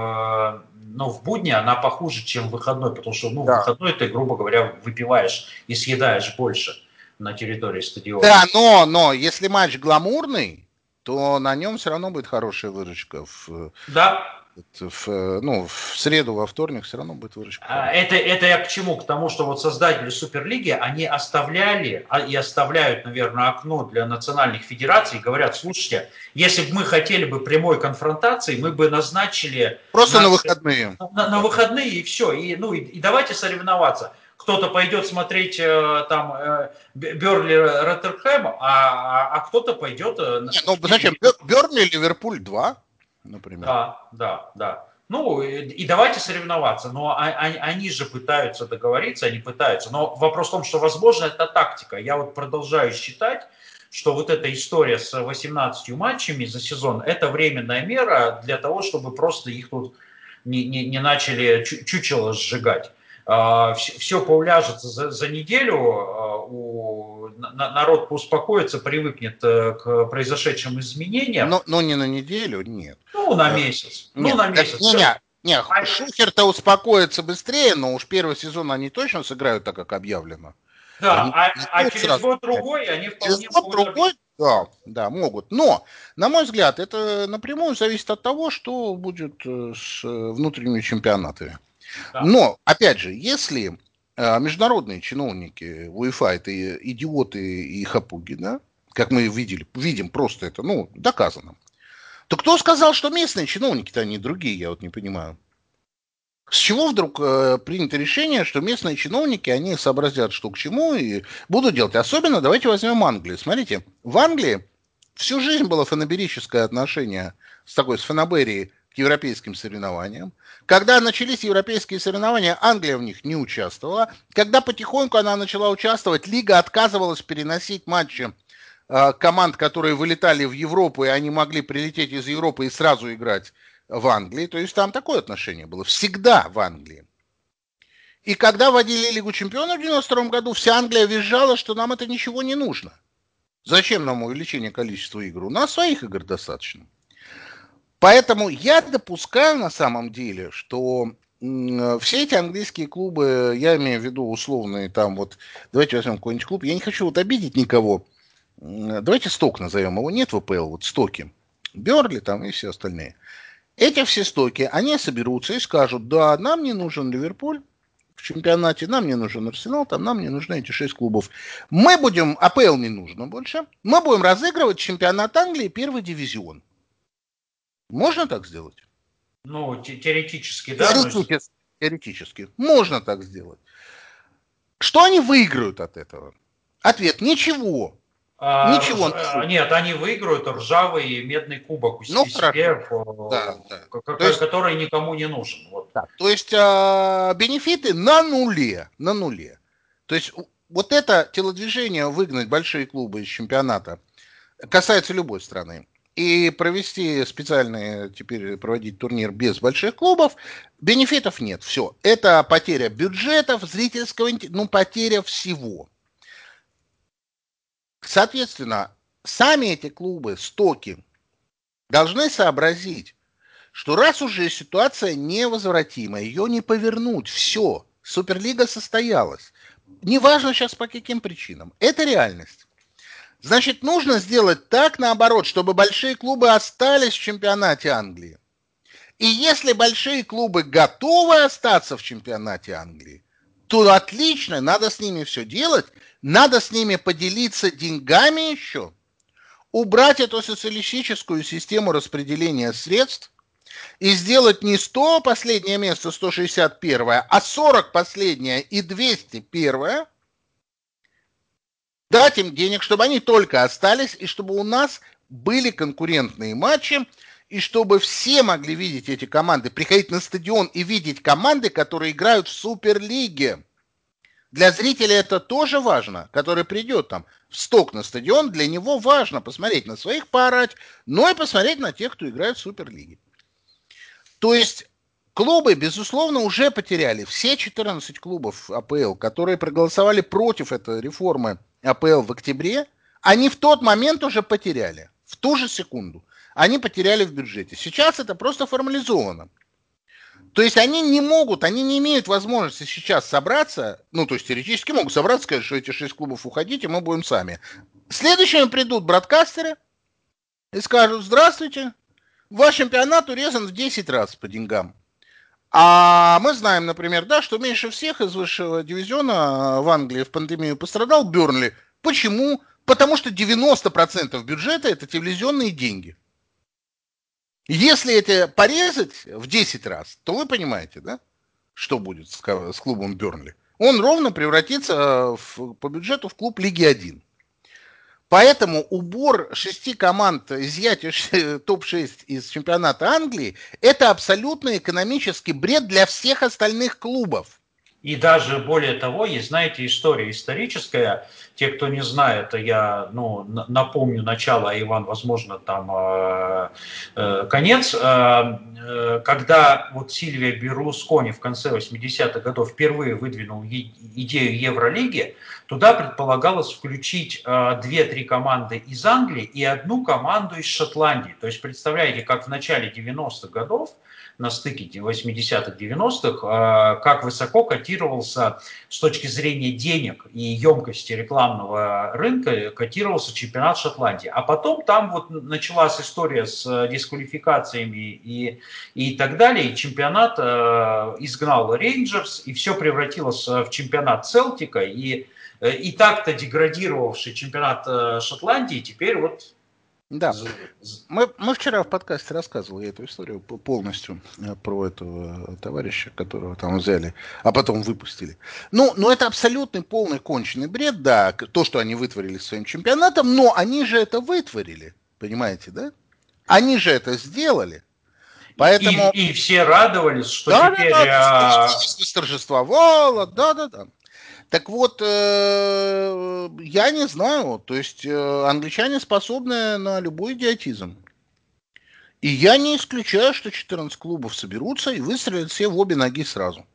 ну, в будни она похуже, чем в выходной, потому что, ну, в
Да.
выходной ты, грубо говоря, выпиваешь и съедаешь больше на территории стадиона.
Да, но если матч гламурный, то на нем все равно будет хорошая выручка.
Да.
Ну, в среду, во вторник все равно будет выручка хорошая.
Это я к чему? К тому, что вот создатели Суперлиги, они оставляли и оставляют, наверное, окно для национальных федераций, говорят, слушайте, если бы мы хотели бы прямой конфронтации, мы бы назначили
Просто на выходные.
на выходные и все, и давайте соревноваться. Кто-то пойдет смотреть там Бернли Роттерхэм, а кто-то пойдет...
Ну, зачем? Бернли, Ливерпуль 2, например.
Да. Ну, и давайте соревноваться. Но они же пытаются договориться, они пытаются. Но вопрос в том, что, возможно, это тактика. Я вот продолжаю считать, что вот эта история с 18 матчами за сезон, это временная мера для того, чтобы просто их тут не начали чучело сжигать. Все поуляжется за неделю, народ успокоится, привыкнет к произошедшим изменениям.
Но не на неделю, нет.
Ну, на месяц.
Нет,
На месяц.
не, Шухер-то успокоится быстрее, но уж первый сезон они точно сыграют так, как объявлено.
Да,
Они
через год-другой они
через
вполне
год-другой, да, могут. Но, на мой взгляд, это напрямую зависит от того, что будет с внутренними чемпионатами.
Да.
Но, опять же, если международные чиновники УЕФА это идиоты и хапуги, да, как мы видим просто это, ну, доказано, то кто сказал, что местные чиновники-то они другие, я вот не понимаю. С чего вдруг принято решение, что местные чиновники, они сообразят, что к чему, и будут делать. Особенно, давайте возьмем Англию. Смотрите, в Англии всю жизнь было фанаберическое отношение с фанаберией к европейским соревнованиям. Когда начались европейские соревнования, Англия в них не участвовала. Когда потихоньку она начала участвовать, лига отказывалась переносить матчи команд, которые вылетали в Европу, и они могли прилететь из Европы и сразу играть в Англии. То есть там такое отношение было. Всегда в Англии. И когда вводили Лигу чемпионов в 92 году, вся Англия визжала, что нам это ничего не нужно. Зачем нам увеличение количества игр? У нас своих игр достаточно. Поэтому я допускаю на самом деле, что все эти английские клубы, я имею в виду условные там вот, давайте возьмем какой-нибудь клуб, я не хочу вот обидеть никого, давайте Сток назовем, его нет в АПЛ, вот Стоки, Берли там и все остальные. Эти все Стоки, они соберутся и скажут, да, нам не нужен Ливерпуль в чемпионате, нам не нужен Арсенал, там нам не нужны эти 6 клубов. Мы будем, АПЛ не нужно больше, мы будем разыгрывать чемпионат Англии, первый дивизион. Можно так сделать?
Ну, теоретически, да.
Теоретически. Можно так сделать. Что они выиграют от этого? Ответ – ничего. Ничего.
Нет, они выиграют ржавый медный кубок
Ну,
себе,
хорошо. Да, да.
который никому не нужен. Вот.
Да, то есть бенефиты на нуле. На нуле. То есть вот это телодвижение выгнать большие клубы из чемпионата касается любой страны. И провести специальный, теперь проводить турнир без больших клубов, бенефитов нет. Все. Это потеря бюджетов, зрительского, ну, потеря всего. Соответственно, сами эти клубы, Стоки, должны сообразить, что раз уже ситуация невозвратима, ее не повернуть, все, Суперлига состоялась. Неважно сейчас по каким причинам. Это реальность. Значит, нужно сделать так, наоборот, чтобы большие клубы остались в чемпионате Англии. И если большие клубы готовы остаться в чемпионате Англии, то отлично, надо с ними все делать, надо с ними поделиться деньгами еще, убрать эту социалистическую систему распределения средств и сделать не 100 последнее место, 161, а 40 последнее и 201, дать им денег, чтобы они только остались, и чтобы у нас были конкурентные матчи, и чтобы все могли видеть эти команды, приходить на стадион и видеть команды, которые играют в Суперлиге. Для зрителя это тоже важно, который придет там в Сток на стадион, для него важно посмотреть на своих поорать, но и посмотреть на тех, кто играет в Суперлиге. То есть клубы, безусловно, уже потеряли. Все 14 клубов АПЛ, которые проголосовали против этой реформы АПЛ в октябре, они в тот момент уже потеряли. В ту же секунду. Они потеряли в бюджете. Сейчас это просто формализовано. То есть они не могут, они не имеют возможности сейчас собраться, ну, то есть теоретически могут собраться, сказать, что эти 6 клубов уходите, мы будем сами. Следующими придут бродкастеры и скажут, здравствуйте, ваш чемпионат урезан в 10 раз по деньгам. А мы знаем, например, да, что меньше всех из высшего дивизиона в Англии в пандемию пострадал Бернли. Почему? Потому что 90% бюджета – это телевизионные деньги. Если это порезать в 10 раз, то вы понимаете, да, что будет с клубом Бернли. Он ровно превратится по бюджету в клуб Лиги 1. Поэтому убор 6 команд, изъятие топ-6 из чемпионата Англии, это абсолютно экономический бред для всех остальных клубов.
И даже более того, есть, знаете, история историческая. Те, кто не знает, я напомню начало, а Иван, возможно, там конец. Когда вот Сильвио Берлускони в конце 80-х годов впервые выдвинул идею Евролиги, туда предполагалось включить 2-3 команды из Англии и одну команду из Шотландии. То есть, представляете, как в начале 90-х годов, на стыке 80-х, 90-х, как высоко котировался с точки зрения денег и емкости рекламного рынка, котировался чемпионат Шотландии. А потом там вот началась история с дисквалификациями и так далее. И чемпионат изгнал Рейнджерс, и все превратилось в чемпионат Селтика. И так-то деградировавший чемпионат Шотландии теперь вот...
Да, мы вчера в подкасте рассказывали эту историю полностью про этого товарища, которого там взяли, а потом выпустили. Ну, это абсолютный полный конченый бред, да, то, что они вытворили своим чемпионатом, но они же это вытворили, понимаете, да? Они же это сделали. Поэтому...
И все радовались, что
да,
теперь...
да, торжествовало, да. Так вот, я не знаю. То есть англичане способны на любой идиотизм. И я не исключаю, что 14 клубов соберутся и выстрелят все в обе ноги сразу.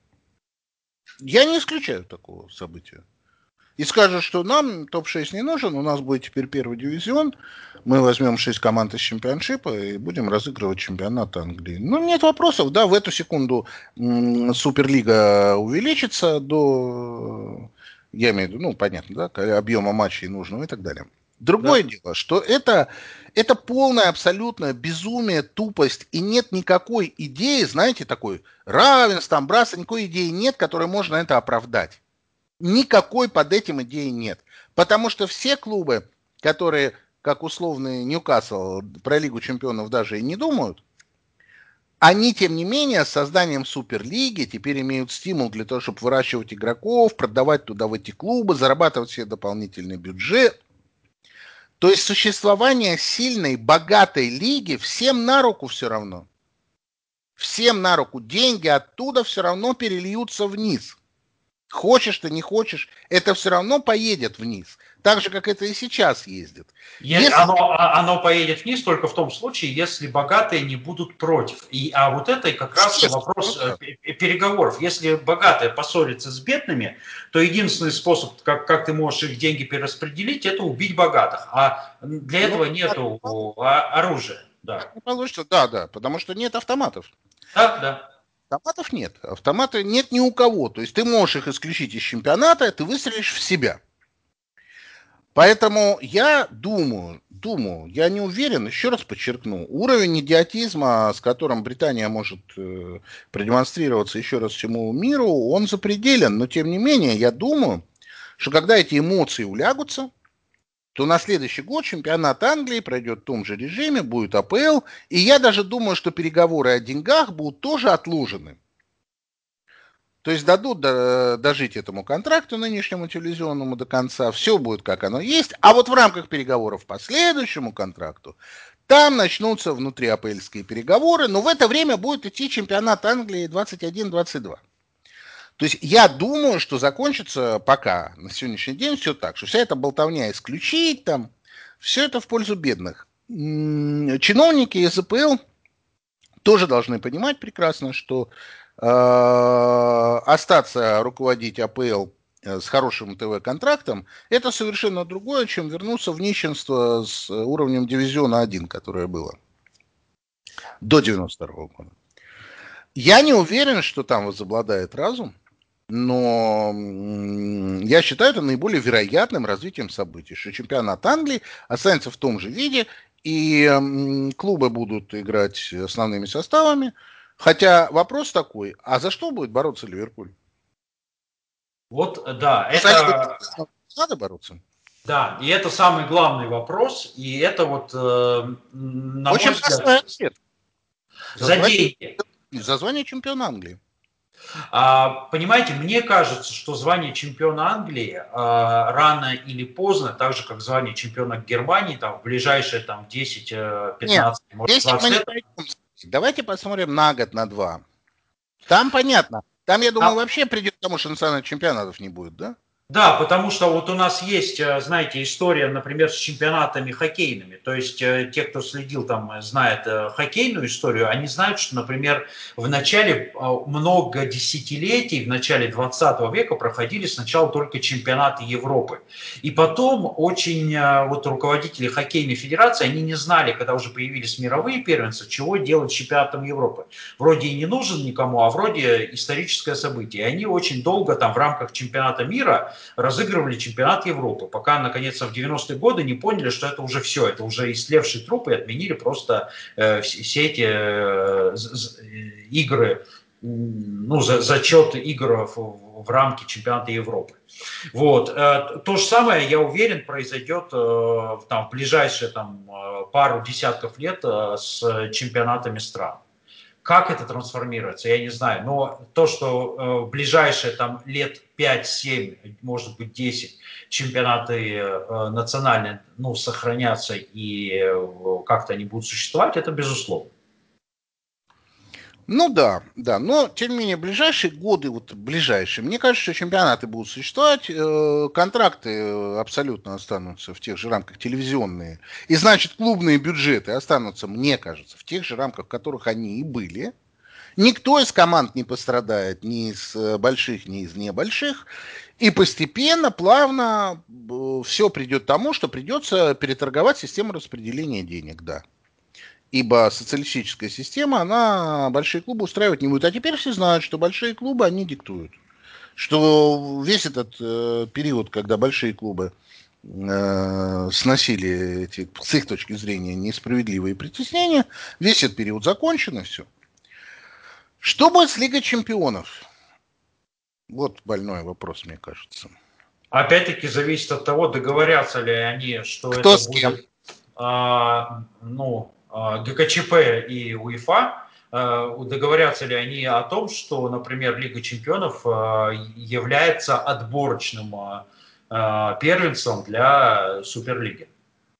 Я не исключаю такого события. И скажут, что нам топ-6 не нужен, у нас будет теперь первый дивизион, мы возьмем 6 команд из чемпионшипа и будем разыгрывать чемпионат Англии. Ну, нет вопросов, да, в эту секунду Суперлига увеличится до, я имею в виду, ну, понятно, да, объема матчей нужного и так далее. Другое
Да.
дело, что это полное абсолютное безумие, тупость, и нет никакой идеи, знаете, такой равенство, там, братство, никакой идеи нет, которой можно это оправдать. Никакой под этим идеи нет. Потому что все клубы, которые, как условный Ньюкасл, про Лигу чемпионов даже и не думают, они, тем не менее, с созданием Суперлиги теперь имеют стимул для того, чтобы выращивать игроков, продавать туда в эти клубы, зарабатывать себе дополнительный бюджет. То есть существование сильной, богатой лиги всем на руку все равно. Всем на руку. Деньги оттуда все равно перельются вниз. Хочешь ты, не хочешь, это все равно поедет вниз. Так же, как это и сейчас ездит. Если...
Оно поедет вниз только в том случае, если богатые не будут против. А вот это как раз вопрос переговоров. Если богатые поссорятся с бедными, то единственный способ, как ты можешь их деньги перераспределить, это убить богатых. А для этого нету оружия. Да.
Не получится, да, потому что нет автоматов.
Да, да.
Автоматов нет. Автоматы нет ни у кого. То есть ты можешь их исключить из чемпионата, ты выстрелишь в себя. Поэтому я думаю, я не уверен, еще раз подчеркну, уровень идиотизма, с которым Британия может продемонстрироваться еще раз всему миру, он запределен. Но тем не менее, я думаю, что когда эти эмоции улягутся, то на следующий год чемпионат Англии пройдет в том же режиме, будет АПЛ, и я даже думаю, что переговоры о деньгах будут тоже отложены. То есть дадут дожить этому контракту нынешнему телевизионному до конца, все будет как оно есть, а вот в рамках переговоров по следующему контракту там начнутся внутриапельские переговоры, но в это время будет идти чемпионат Англии 21-22. То есть я думаю, что закончится пока на сегодняшний день все так, что вся эта болтовня исключить там, все это в пользу бедных. Чиновники из АПЛ тоже должны понимать прекрасно, что остаться руководить АПЛ с хорошим ТВ-контрактом, это совершенно другое, чем вернуться в нищенство с уровнем дивизиона 1, которое было до 92 года. Я не уверен, что там возобладает разум, но я считаю это наиболее вероятным развитием событий, что чемпионат Англии останется в том же виде, и клубы будут играть основными составами. Хотя вопрос такой, а за что будет бороться Ливерпуль?
Вот, да,
За Лигу
это...
чемпионов надо бороться?
Да, и это самый главный вопрос, и это вот, на мой
Очень
взгляд,
простой ответ. За
за
звание,
деньги.
за звание чемпиона Англии.
Понимаете, мне кажется, что звание чемпиона Англии рано или поздно, так же как звание чемпиона Германии, там, в ближайшие там, 10,
Нет,
15, может,
10 мы
20
не
лет.
пойдем. Давайте посмотрим на год, на два. Там понятно. Там, я думаю,
А,
вообще придет к тому, что национальных чемпионатов не будет, да?
Да, потому что вот у нас есть, знаете, история, например, с чемпионатами хоккейными. То есть те, кто следил там, знает хоккейную историю, они знают, что, например, в начале много десятилетий, в начале 20 века проходили сначала только чемпионаты Европы. И потом очень вот руководители хоккейной федерации, они не знали, когда уже появились мировые первенства, чего делать с чемпионатом Европы. Вроде и не нужен никому, а вроде историческое событие. И они очень долго там в рамках чемпионата мира разыгрывали чемпионат Европы, пока, наконец, в 90-е годы не поняли, что это уже все, это уже истлевший труп, и отменили просто все эти игры, ну, зачет игр в рамки чемпионата Европы. Вот. То же самое, я уверен, произойдет там, в ближайшие там, пару десятков лет с чемпионатами стран. Как это трансформируется, я не знаю. Но то, что в ближайшие там, лет 5-7, может быть 10, чемпионаты национальные ну, сохранятся и как-то они будут существовать, это безусловно.
Ну да, да, но тем не менее ближайшие годы, вот ближайшие, мне кажется, что чемпионаты будут существовать, контракты абсолютно останутся в тех же рамках телевизионные, и значит клубные бюджеты останутся, мне кажется, в тех же рамках, в которых они и были. Никто из команд не пострадает, ни из больших, ни из небольших, и постепенно, плавно все придет к тому, что придется переторговать систему распределения денег, да. Ибо социалистическая система, она большие клубы устраивать не будет. А теперь все знают, что большие клубы, они диктуют. Что весь этот период, когда большие клубы сносили эти, с их точки зрения, несправедливые притеснения, весь этот период закончен, и все. Что будет с Лигой чемпионов? Вот больной вопрос, мне кажется.
Опять-таки зависит от того, договорятся ли они, что
Кто
это
с кем?
будет ГКЧП и УЕФА, договорятся ли они о том, что, например, Лига чемпионов является отборочным первенцем для Суперлиги.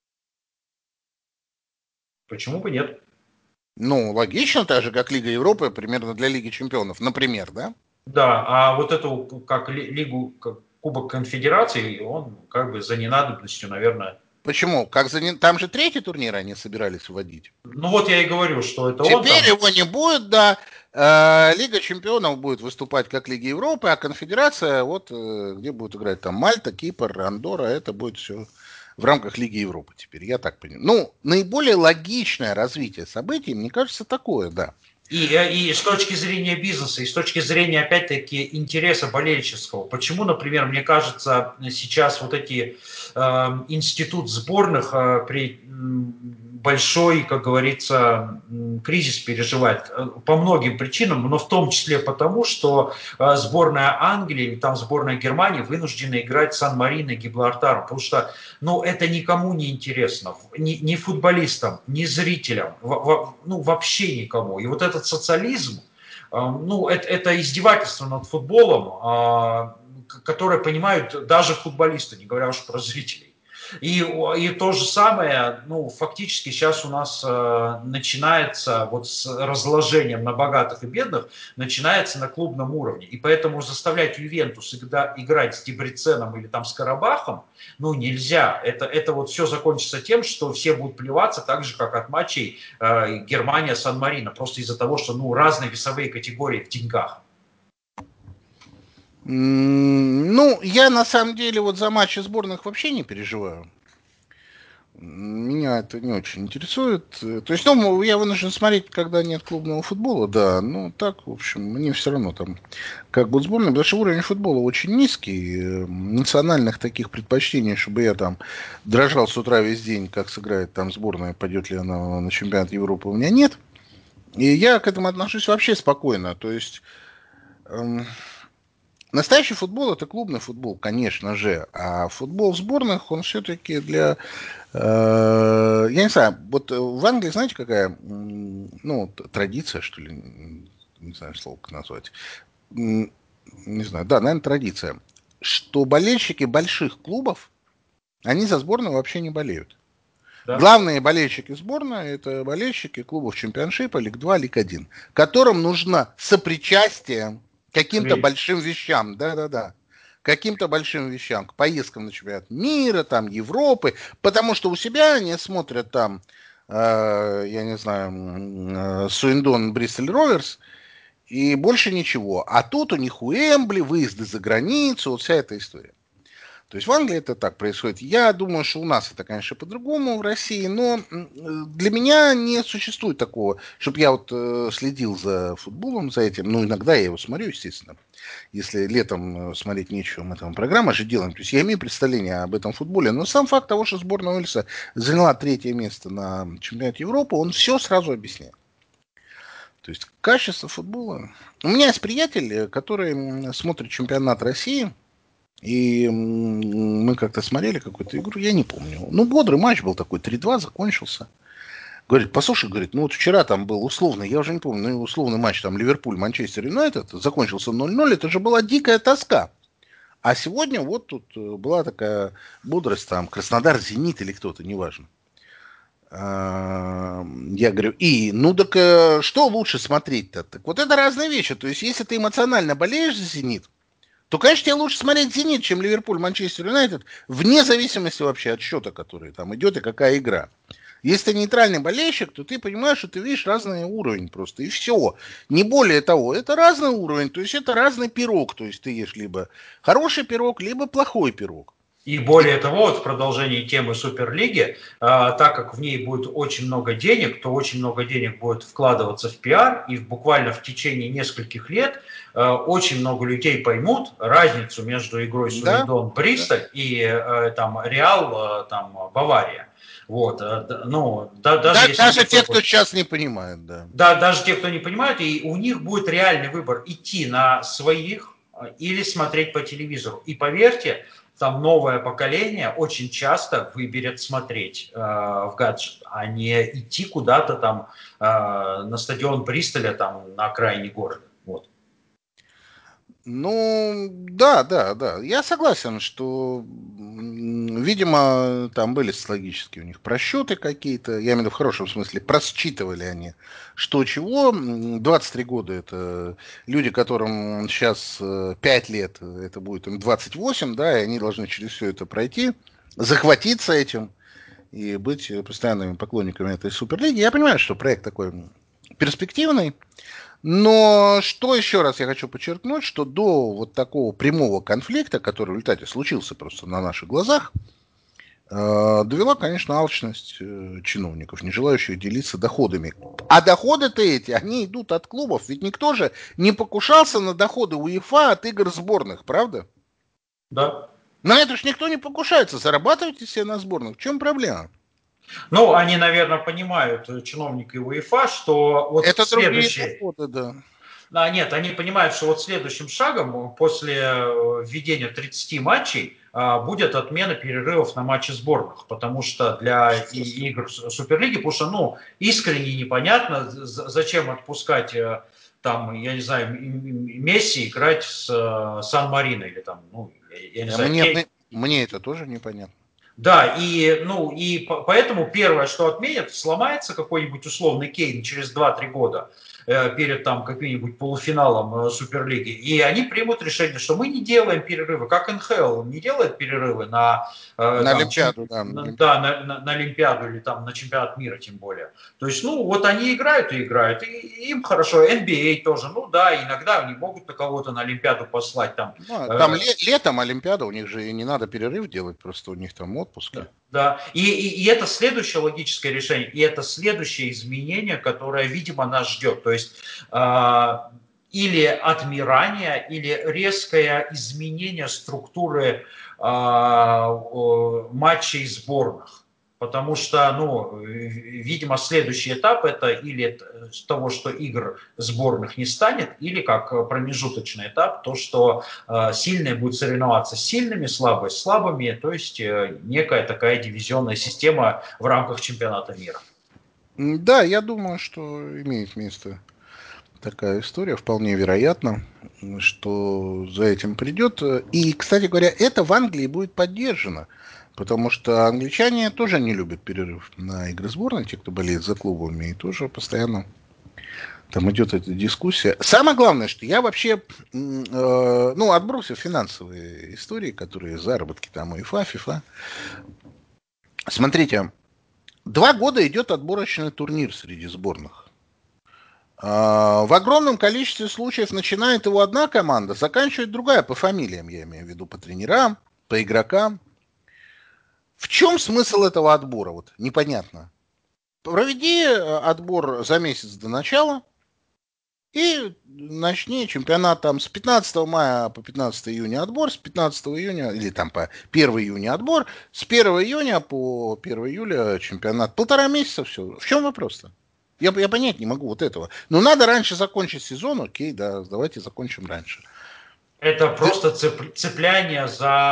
Почему бы нет?
Ну, логично, так же, как Лига Европы, примерно для Лиги чемпионов, например, да?
Да, а вот эту как лигу, как Кубок Конфедерации, он как бы за ненадобностью, наверное.
Почему? Там же третий турнир они собирались вводить.
Ну вот я и говорю, что это он
Теперь
там.
его не будет, да. Лига чемпионов будет выступать как Лига Европы, а конфедерация, вот где будет играть там Мальта, Кипр, Андорра, это будет все в рамках Лиги Европы теперь, я так понимаю. Ну, наиболее логичное развитие событий, мне кажется, такое, да.
И с точки зрения бизнеса, и с точки зрения, опять-таки, интереса болельческого. Почему, например, мне кажется, сейчас вот эти институт сборных при большой, как говорится, кризис переживает по многим причинам, но в том числе потому, что сборная Англии, там сборная Германии вынуждена играть Сан-Марино и Гибралтаром, потому что, ну, это никому не интересно, ни футболистам, ни зрителям, ну, вообще никому. И вот этот социализм, ну, это издевательство над футболом, которое понимают даже футболисты, не говоря уж про зрителей. И то же самое, ну, фактически сейчас у нас начинается вот с разложением на богатых и бедных, начинается на клубном уровне. И поэтому заставлять Ювентус играть с Дебреценом или там с Карабахом, ну, нельзя. Это вот все закончится тем, что все будут плеваться так же, как от матчей Германия-Сан-Марино, просто из-за того, что, ну, разные весовые категории в деньгах.
Ну, я на самом деле вот за матчи сборных вообще не переживаю. Меня это не очень интересует. То есть, ну, я вынужден смотреть, когда нет клубного футбола, да. Ну, так, в общем, мне все равно там, как будет сборная, потому что уровень футбола очень низкий. Национальных таких предпочтений, чтобы я там дрожал с утра весь день, как сыграет там сборная, пойдет ли она на чемпионат Европы, у меня нет. И я к этому отношусь вообще спокойно. То есть, эм, настоящий футбол – это клубный футбол, конечно же. А футбол в сборных, он все-таки для я не знаю, вот в Англии, знаете, какая, ну, традиция, что ли, не знаю, слово как назвать, не знаю, да, наверное, традиция, что болельщики больших клубов, они за сборную вообще не болеют.
Да?
Главные болельщики сборной – это болельщики клубов чемпионшипа, Лиг-2, Лиг-1, которым нужно сопричастие к каким-то большим вещам, да-да-да, каким-то большим вещам, к поездкам на чемпионат мира, там, Европы, потому что у себя они смотрят там, я не знаю, Суиндон, Бристоль Роверс, и больше ничего. А тут у них Уэмбли, выезды за границу, вот вся эта история. То есть в Англии это так происходит. Я думаю, что у нас это, конечно, по-другому в России, но для меня не существует такого, чтобы я вот следил за футболом, за этим. Ну, иногда я его смотрю, естественно. Если летом смотреть нечего, мы там программы же делаем. То есть я имею представление об этом футболе. Но сам факт того, что сборная Уэльса заняла третье место на чемпионате Европы, он все сразу объясняет. То есть качество футбола. У меня есть приятель, который смотрит чемпионат России. И мы как-то смотрели какую-то игру, я не помню. Ну, бодрый матч был такой, 3-2 закончился. Говорит, послушай, говорит, ну вот вчера там был условный, я уже не помню, ну условный матч, там Ливерпуль-Манчестер Юнайтед, закончился 0-0, это же была дикая тоска. А сегодня вот тут была такая бодрость, там, Краснодар, Зенит или кто-то, неважно. Я говорю, ну так что лучше смотреть-то? Так вот это разные вещи. То есть, если ты эмоционально болеешь за «Зенит», то, конечно, тебе лучше смотреть «Зенит», чем Ливерпуль, Манчестер Юнайтед, вне зависимости вообще от счета, который там идет и какая игра. Если ты нейтральный болельщик, то ты понимаешь, что ты видишь разный уровень просто, и все. Не более того, это разный уровень, то есть это разный пирог, то есть ты ешь либо хороший пирог, либо плохой пирог.
И
И
более того, вот в продолжении темы Суперлиги, так как в ней будет очень много денег, то очень много денег будет вкладываться в пиар, и буквально в течение нескольких лет очень много людей поймут разницу между игрой
да,
Суридон
да.
Бристоль и там Реал там Бавария. Вот, ну, даже
Да,
если
даже
никто
те, кто
будет...
сейчас не понимает, да.
Да, даже те, кто не понимает, и у них будет реальный выбор идти на своих или смотреть по телевизору. И поверьте, там новое поколение очень часто выберет смотреть в гаджет, а не идти куда-то там на стадион Бристоля там на окраине города. Вот.
Ну, да, да, да. Я согласен, что, видимо, там были социологические у них просчеты какие-то. Я имею в виду в хорошем смысле. Просчитывали они, что чего. 23 года это люди, которым сейчас 5 лет, это будет им 28, да, и они должны через все это пройти, захватиться этим и быть постоянными поклонниками этой Суперлиги. Я понимаю, что проект такой перспективный. Но что еще раз я хочу подчеркнуть, что до вот такого прямого конфликта, который в результате случился просто на наших глазах, довела, конечно, алчность чиновников, не желающих делиться доходами. А доходы-то эти, они идут от клубов. Ведь никто же не покушался на доходы УЕФА от игр сборных, правда?
Да.
На это ж никто не покушается. Зарабатывайте себе на сборных. В чем проблема?
Ну, они, наверное, понимают, чиновники УЕФА, что вот
Это другие
следующее.
доходы, да.
Да, нет, они понимают, что вот следующим шагом после введения 30 матчей будет отмена перерывов на матчи сборных, потому что для игр Суперлиги, потому что, ну, искренне непонятно, зачем отпускать там, я не знаю, Месси играть с Сан-Марино или там, ну, я не знаю,
Мне это тоже непонятно.
да, и, ну, и поэтому первое, что отменят, сломается какой-нибудь условный Кейн через 2-3 года перед там каким-нибудь полуфиналом Суперлиги, и они примут решение, что мы не делаем перерывы, как НХЛ не делает перерывы на,
На
там,
Олимпиаду, да.
да, на Олимпиаду или там на чемпионат мира тем более. То есть, ну, вот они играют и играют, и им хорошо, NBA тоже, ну да, иногда они могут на кого-то на Олимпиаду послать там.
Ну, там летом Олимпиада, у них же и не надо перерыв делать, просто у них там отпуски.
Да, да. И это следующее логическое решение, и это следующее изменение, которое, видимо, нас ждет. То есть или отмирание, или резкое изменение структуры матчей сборных. Потому что, ну, видимо, следующий этап это или с того, что игр сборных не станет, или как промежуточный этап, то, что сильные будут соревноваться с сильными, слабые с слабыми, то есть некая такая дивизионная система в рамках чемпионата мира.
Да, я думаю, что имеет место такая история, вполне вероятно, что за этим придет. И, кстати говоря, это в Англии будет поддержано, потому что англичане тоже не любят перерыв на игры сборной, те, кто болеет за клубами, и тоже постоянно там идет эта дискуссия. Самое главное, что я вообще, ну, отбросив финансовые истории, которые заработки там УЕФА, ФИФА. Смотрите, 2 года идет отборочный турнир среди сборных. В огромном количестве случаев начинает его одна команда, заканчивает другая по фамилиям, я имею в виду, по тренерам, по игрокам. В чем смысл этого отбора? Вот непонятно. Проведи отбор за месяц до начала и начни чемпионат там с 15 мая по 15 июня отбор, с 15 июня, или там по 1 июня отбор, с 1 июня по 1 июля чемпионат. 1,5 месяца все. В чем вопрос-то? Я понять не могу вот этого. Но надо раньше закончить сезон, окей, да, давайте закончим раньше.
Это просто цепляние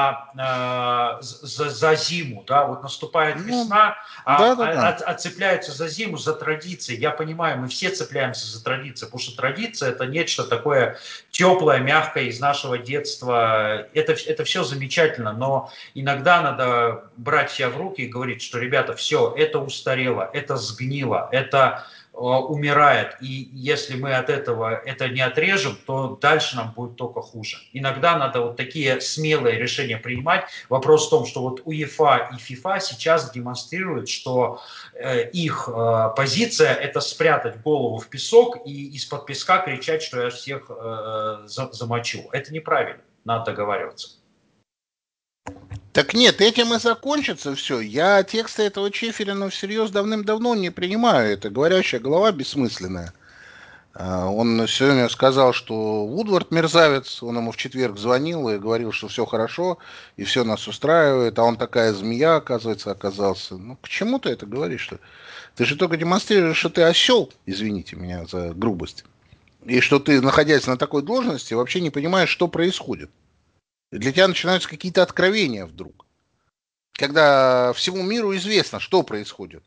за зиму, да, вот наступает
Ну,
весна,
да-да-да.
цепляются за зиму, за традиции. Я понимаю, мы все цепляемся за традиции, потому что традиция – это нечто такое теплое, мягкое из нашего детства. Это все замечательно, но иногда надо брать себя в руки и говорить, что, ребята, все, это устарело, это сгнило, это умирает. И если мы от этого это не отрежем, то дальше нам будет только хуже. Иногда надо вот такие смелые решения принимать. Вопрос в том, что вот УЕФА и ФИФА сейчас демонстрируют, что их позиция – это спрятать голову в песок и из-под песка кричать, что я всех замочу. Это неправильно. Надо договариваться.
Так нет, этим и закончится все. Я тексты этого Чеферина всерьез давным-давно не принимаю. Это говорящая голова бессмысленная. Он сегодня сказал, что Вудвард мерзавец, он ему в четверг звонил и говорил, что все хорошо, и все нас устраивает, а он такая змея, оказывается, оказался. Ну, к чему ты это говоришь-то? Ты же только демонстрируешь, что ты осел, извините меня за грубость, и что ты, находясь на такой должности, вообще не понимаешь, что происходит. И для тебя начинаются какие-то откровения вдруг, когда всему миру известно, что происходит.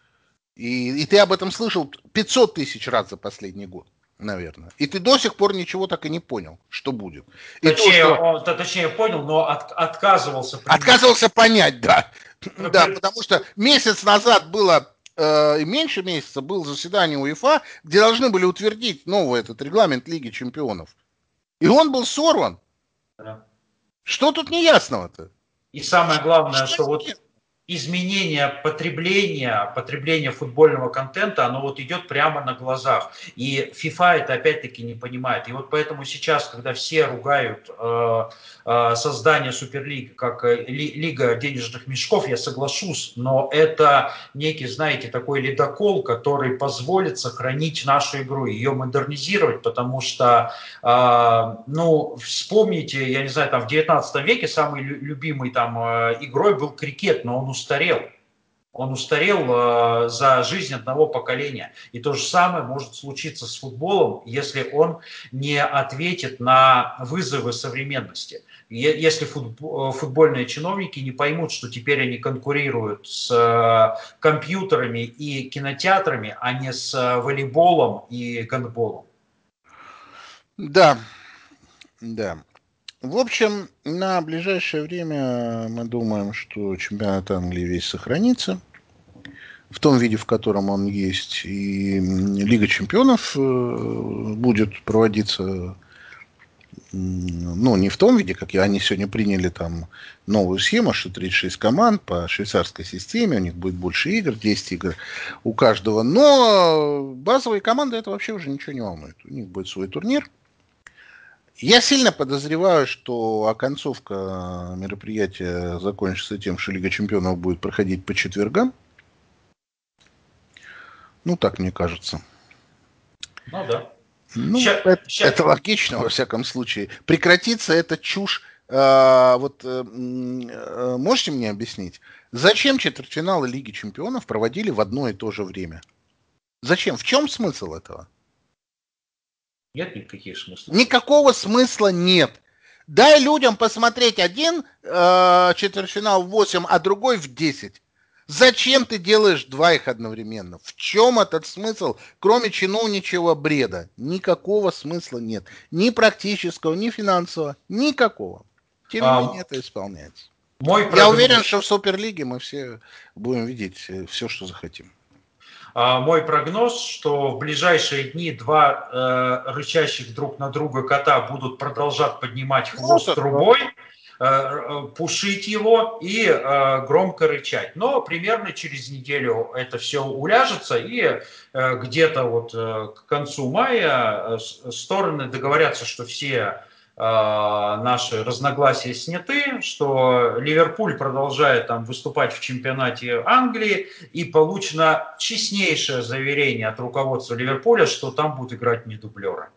И ты об этом слышал 500 тысяч раз за последний год, наверное. И ты до сих пор ничего так и не понял, что будет. И то, что
Точнее понял, но отказывался принять.
отказывался понять, да. Да, потому что месяц назад было, меньше месяца было заседание УЕФА, где должны были утвердить новый этот регламент Лиги Чемпионов. И он был сорван.
Да.
Что тут неясного-то?
И самое главное,
Что
что
не...
вот изменение потребления футбольного контента, оно вот идет прямо на глазах. И FIFA это опять-таки не понимает. И вот поэтому сейчас, когда все ругают создание Суперлиги как лига денежных мешков, я соглашусь, но это некий, знаете, такой ледокол, который позволит сохранить нашу игру, ее модернизировать, потому что ну, вспомните, я не знаю, там в 19 веке самый любимый там игрой был крикет, но он устарел. Он устарел за жизнь одного поколения. И то же самое может случиться с футболом, если он не ответит на вызовы современности. Если футбольные чиновники не поймут, что теперь они конкурируют с компьютерами и кинотеатрами, а не с волейболом и гандболом.
Да, да. В общем, на ближайшее время мы думаем, что чемпионат Англии весь сохранится в том виде, в котором он есть, и Лига чемпионов будет проводиться, ну, не в том виде, как они сегодня приняли там новую схему, что 36 команд по швейцарской системе, у них будет больше игр, 10 игр у каждого, но базовые команды это вообще уже ничего не волнует. У них будет свой турнир. Я сильно подозреваю, что оконцовка мероприятия закончится тем, что Лига чемпионов будет проходить по четвергам. Ну, так мне кажется.
Ну да.
Ну, это логично, во всяком случае. Прекратится эта чушь. Можете мне объяснить, зачем четвертьфиналы Лиги чемпионов проводили в одно и то же время? Зачем? В чем смысл этого?
Нет никаких смыслов.
Никакого смысла нет. Дай людям посмотреть один четвертьфинал в 8, а другой в 10. Зачем ты делаешь два их одновременно? В чем этот смысл, кроме чиновничьего бреда? Никакого смысла нет. Ни практического, ни финансового. Никакого. Тем не менее, это исполняется.
Мой
Я уверен,
прогноз,
что в Суперлиге мы все будем видеть все, что захотим.
мой прогноз, что в ближайшие дни два рычащих друг на друга кота будут продолжать поднимать хвост трубой, пушить его и громко рычать. Но примерно через неделю это все уляжется, и где-то вот к концу мая стороны договорятся, что все наши разногласия сняты, что Ливерпуль продолжает там выступать в чемпионате Англии, и получено честнейшее заверение от руководства Ливерпуля, что там будут играть не дублеры.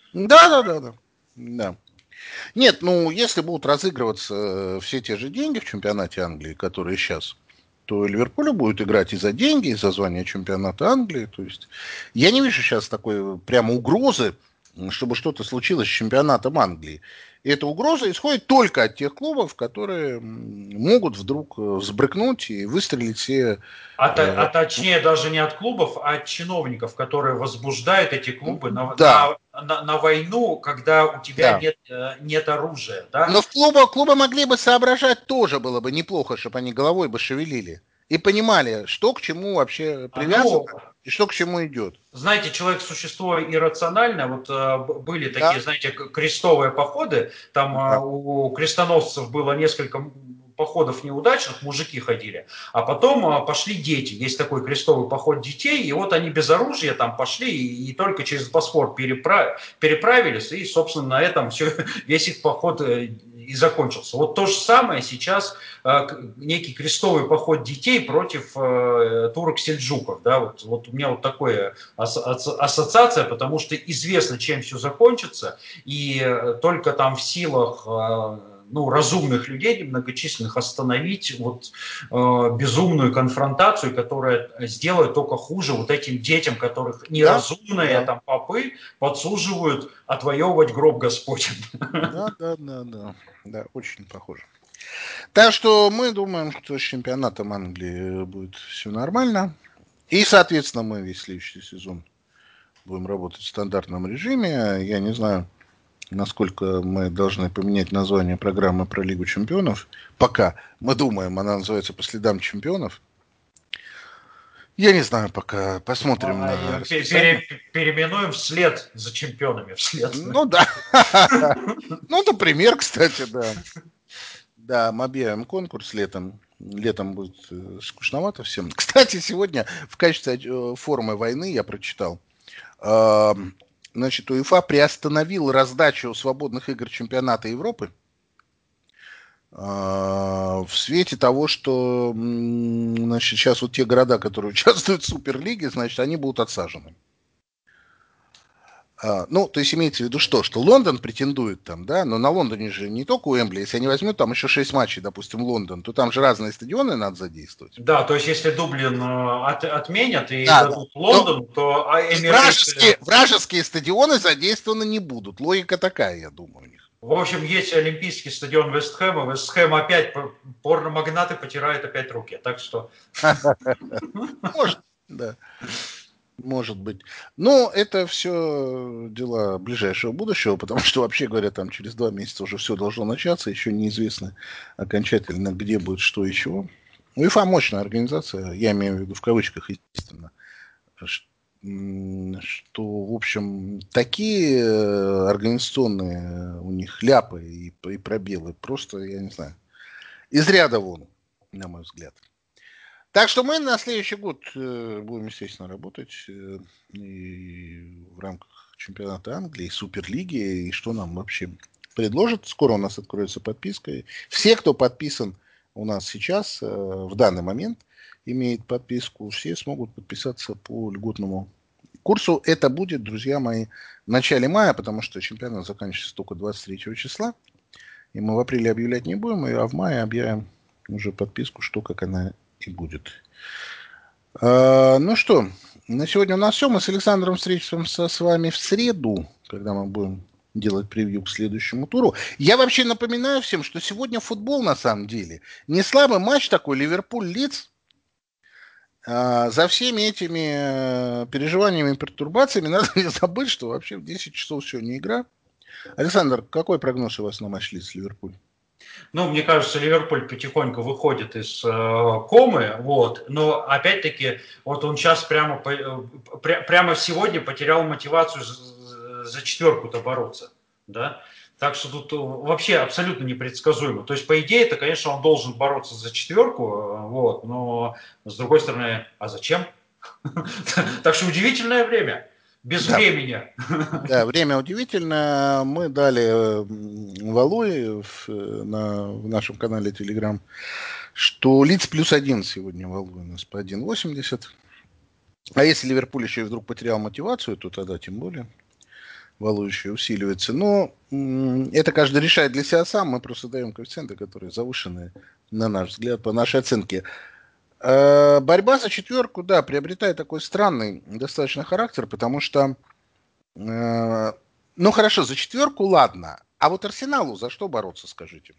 Да. Нет, ну, если будут разыгрываться все те же деньги в чемпионате Англии, которые сейчас, то Ливерпулю будет играть и за деньги, и за звание чемпионата Англии. То есть я не вижу сейчас такой прямо угрозы, чтобы что-то случилось с чемпионатом Англии. И эта угроза исходит только от тех клубов, которые могут вдруг взбрыкнуть и выстрелить все.
Точнее даже не от клубов, а от чиновников, которые возбуждают эти клубы
Да,
на войну, когда у тебя
да.
нет оружия. Да?
Но клубы могли бы соображать тоже было бы неплохо, чтобы они головой бы шевелили. И понимали, что к чему вообще привязано
Ну,
и что к чему идет.
знаете, человек существо иррациональное. Вот были
Да,
такие, знаете, крестовые походы. Там
да,
у крестоносцев было несколько походов неудачных, мужики ходили. А потом пошли дети. Есть такой крестовый поход детей. И вот они без оружия там пошли и только через Босфор переправились. И, собственно, на этом все, весь их поход и закончился. Вот то же самое сейчас некий крестовый поход детей против турок-сельджуков. Да? Вот у меня вот такое ассоциация, потому что известно, чем все закончится, и только там в силах разумных людей, немногочисленных, остановить безумную конфронтацию, которая сделает только хуже вот этим детям, которых
да,
неразумные
да,
там попы подсуживают отвоевывать гроб Господень.
да, да, да, да, да, очень похоже. Так что мы думаем, что с чемпионатом Англии будет все нормально. И, соответственно, мы весь следующий сезон будем работать в стандартном режиме. Я не знаю, насколько мы должны поменять название программы про Лигу чемпионов. Пока мы думаем, она называется «По следам чемпионов». Я не знаю пока. Посмотрим на расписание.
Переименуем вслед за чемпионами. Вслед.
Ну да. Ну, например, кстати, да. Да, мы объявим конкурс летом. Летом будет скучновато всем. Кстати, сегодня в качестве формы войны я прочитал. э, Значит, УЕФА приостановил раздачу свободных игр чемпионата Европы в свете того, что значит, сейчас вот те города, которые участвуют в Суперлиге, значит, они будут отсажены. Ну, то есть имеется в виду что? Что Лондон претендует там, да, но на Лондоне же не только Уэмбли, если они возьмут там еще 6 матчей, допустим, Лондон, то там же разные стадионы надо задействовать.
Да, то есть если Дублин отменят и
Да, да.
дадут Лондону, то Эмирейтсы...
Вражеские стадионы задействованы не будут. Логика такая, я думаю, у них.
В общем, есть олимпийский стадион Вестхэма. Вестхэм опять, порномагнаты потирают опять руки. Так что...
Может, да. Может быть. Но это все дела ближайшего будущего, потому что, вообще говоря, там через 2 месяца уже все должно начаться, еще неизвестно окончательно, где будет что и чего. УЕФА мощная организация, я имею в виду в кавычках, естественно, что, в общем, такие организационные у них ляпы и пробелы, просто, я не знаю, из ряда вон, на мой взгляд. Так что мы на следующий год будем, естественно, работать и в рамках чемпионата Англии, Суперлиги, и что нам вообще предложат. Скоро у нас откроется подписка. Все, кто подписан у нас сейчас, в данный момент, имеет подписку, все смогут подписаться по льготному курсу. Это будет, друзья мои, в начале мая, потому что чемпионат заканчивается только 23 числа. И мы в апреле объявлять не будем, а в мае объявим уже подписку, что как она и будет. Ну что, на сегодня у нас все. Мы с Александром встретимся с вами в среду, когда мы будем делать превью к следующему туру. Я вообще напоминаю всем, что сегодня футбол на самом деле. Не слабый матч такой, Ливерпуль-Лидс. За всеми этими переживаниями и пертурбациями надо не забыть, что вообще в 10 часов сегодня игра. Александр, какой прогноз у вас на матч Лидс-Ливерпуль?
Ну, мне кажется, Ливерпуль потихоньку выходит из комы, вот. Но опять-таки, вот он сейчас прямо сегодня потерял мотивацию за четверку-то бороться, да. Так что тут вообще абсолютно непредсказуемо. То есть, по идее, это, конечно, он должен бороться за четверку, вот. Но с другой стороны, а зачем? Так что удивительное время, без
Да,
времени.
да, время удивительно. Мы дали Валуе в нашем канале Telegram, что Лидс +1 сегодня Валуе у нас по 1,80. А если Ливерпуль еще и вдруг потерял мотивацию, то тогда тем более Валуе еще усиливается. Но это каждый решает для себя сам. Мы просто даем коэффициенты, которые завышены, на наш взгляд, по нашей оценке. Борьба за четверку, да, приобретает такой странный достаточно характер, потому что ну хорошо, за четверку ладно. А вот Арсеналу за что бороться, скажите?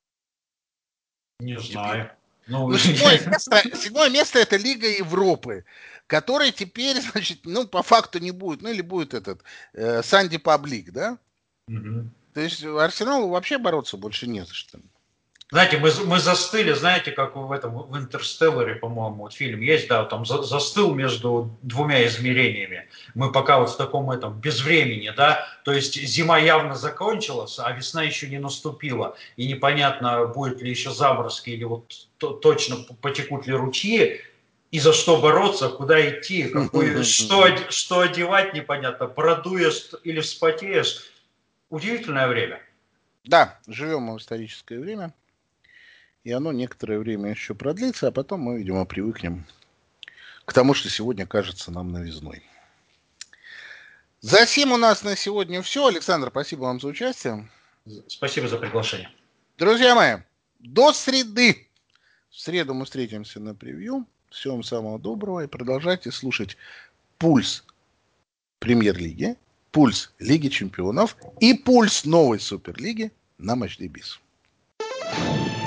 Не
Теперь.
знаю. Ну,
Ну, седьмое место это Лига Европы, который теперь, значит, ну, по факту не будет. Ну, или будет этот Санди Паблик, да?
мгм.
То есть Арсеналу вообще бороться больше не за что.
Знаете, мы застыли, знаете, как в этом, в «Интерстелларе», по-моему, вот фильм есть, да, там застыл между двумя измерениями. Мы пока вот в таком этом безвремени, да, то есть зима явно закончилась, а весна еще не наступила, и непонятно, будет ли еще заморозки, или вот точно потекут ли ручьи, и за что бороться, куда идти, что одевать непонятно, продуешь или вспотеешь. Удивительное время.
Да, живем мы в историческое время, и оно некоторое время еще продлится, а потом мы, видимо, привыкнем к тому, что сегодня кажется нам новизной. Засим у нас на сегодня все. Александр, спасибо вам за участие.
Спасибо за приглашение.
Друзья мои, до среды. В среду мы встретимся на превью. Всего вам самого доброго и продолжайте слушать «Пульс Премьер-лиги», «Пульс Лиги Чемпионов» и «Пульс новой Суперлиги» на Матч ДБИС.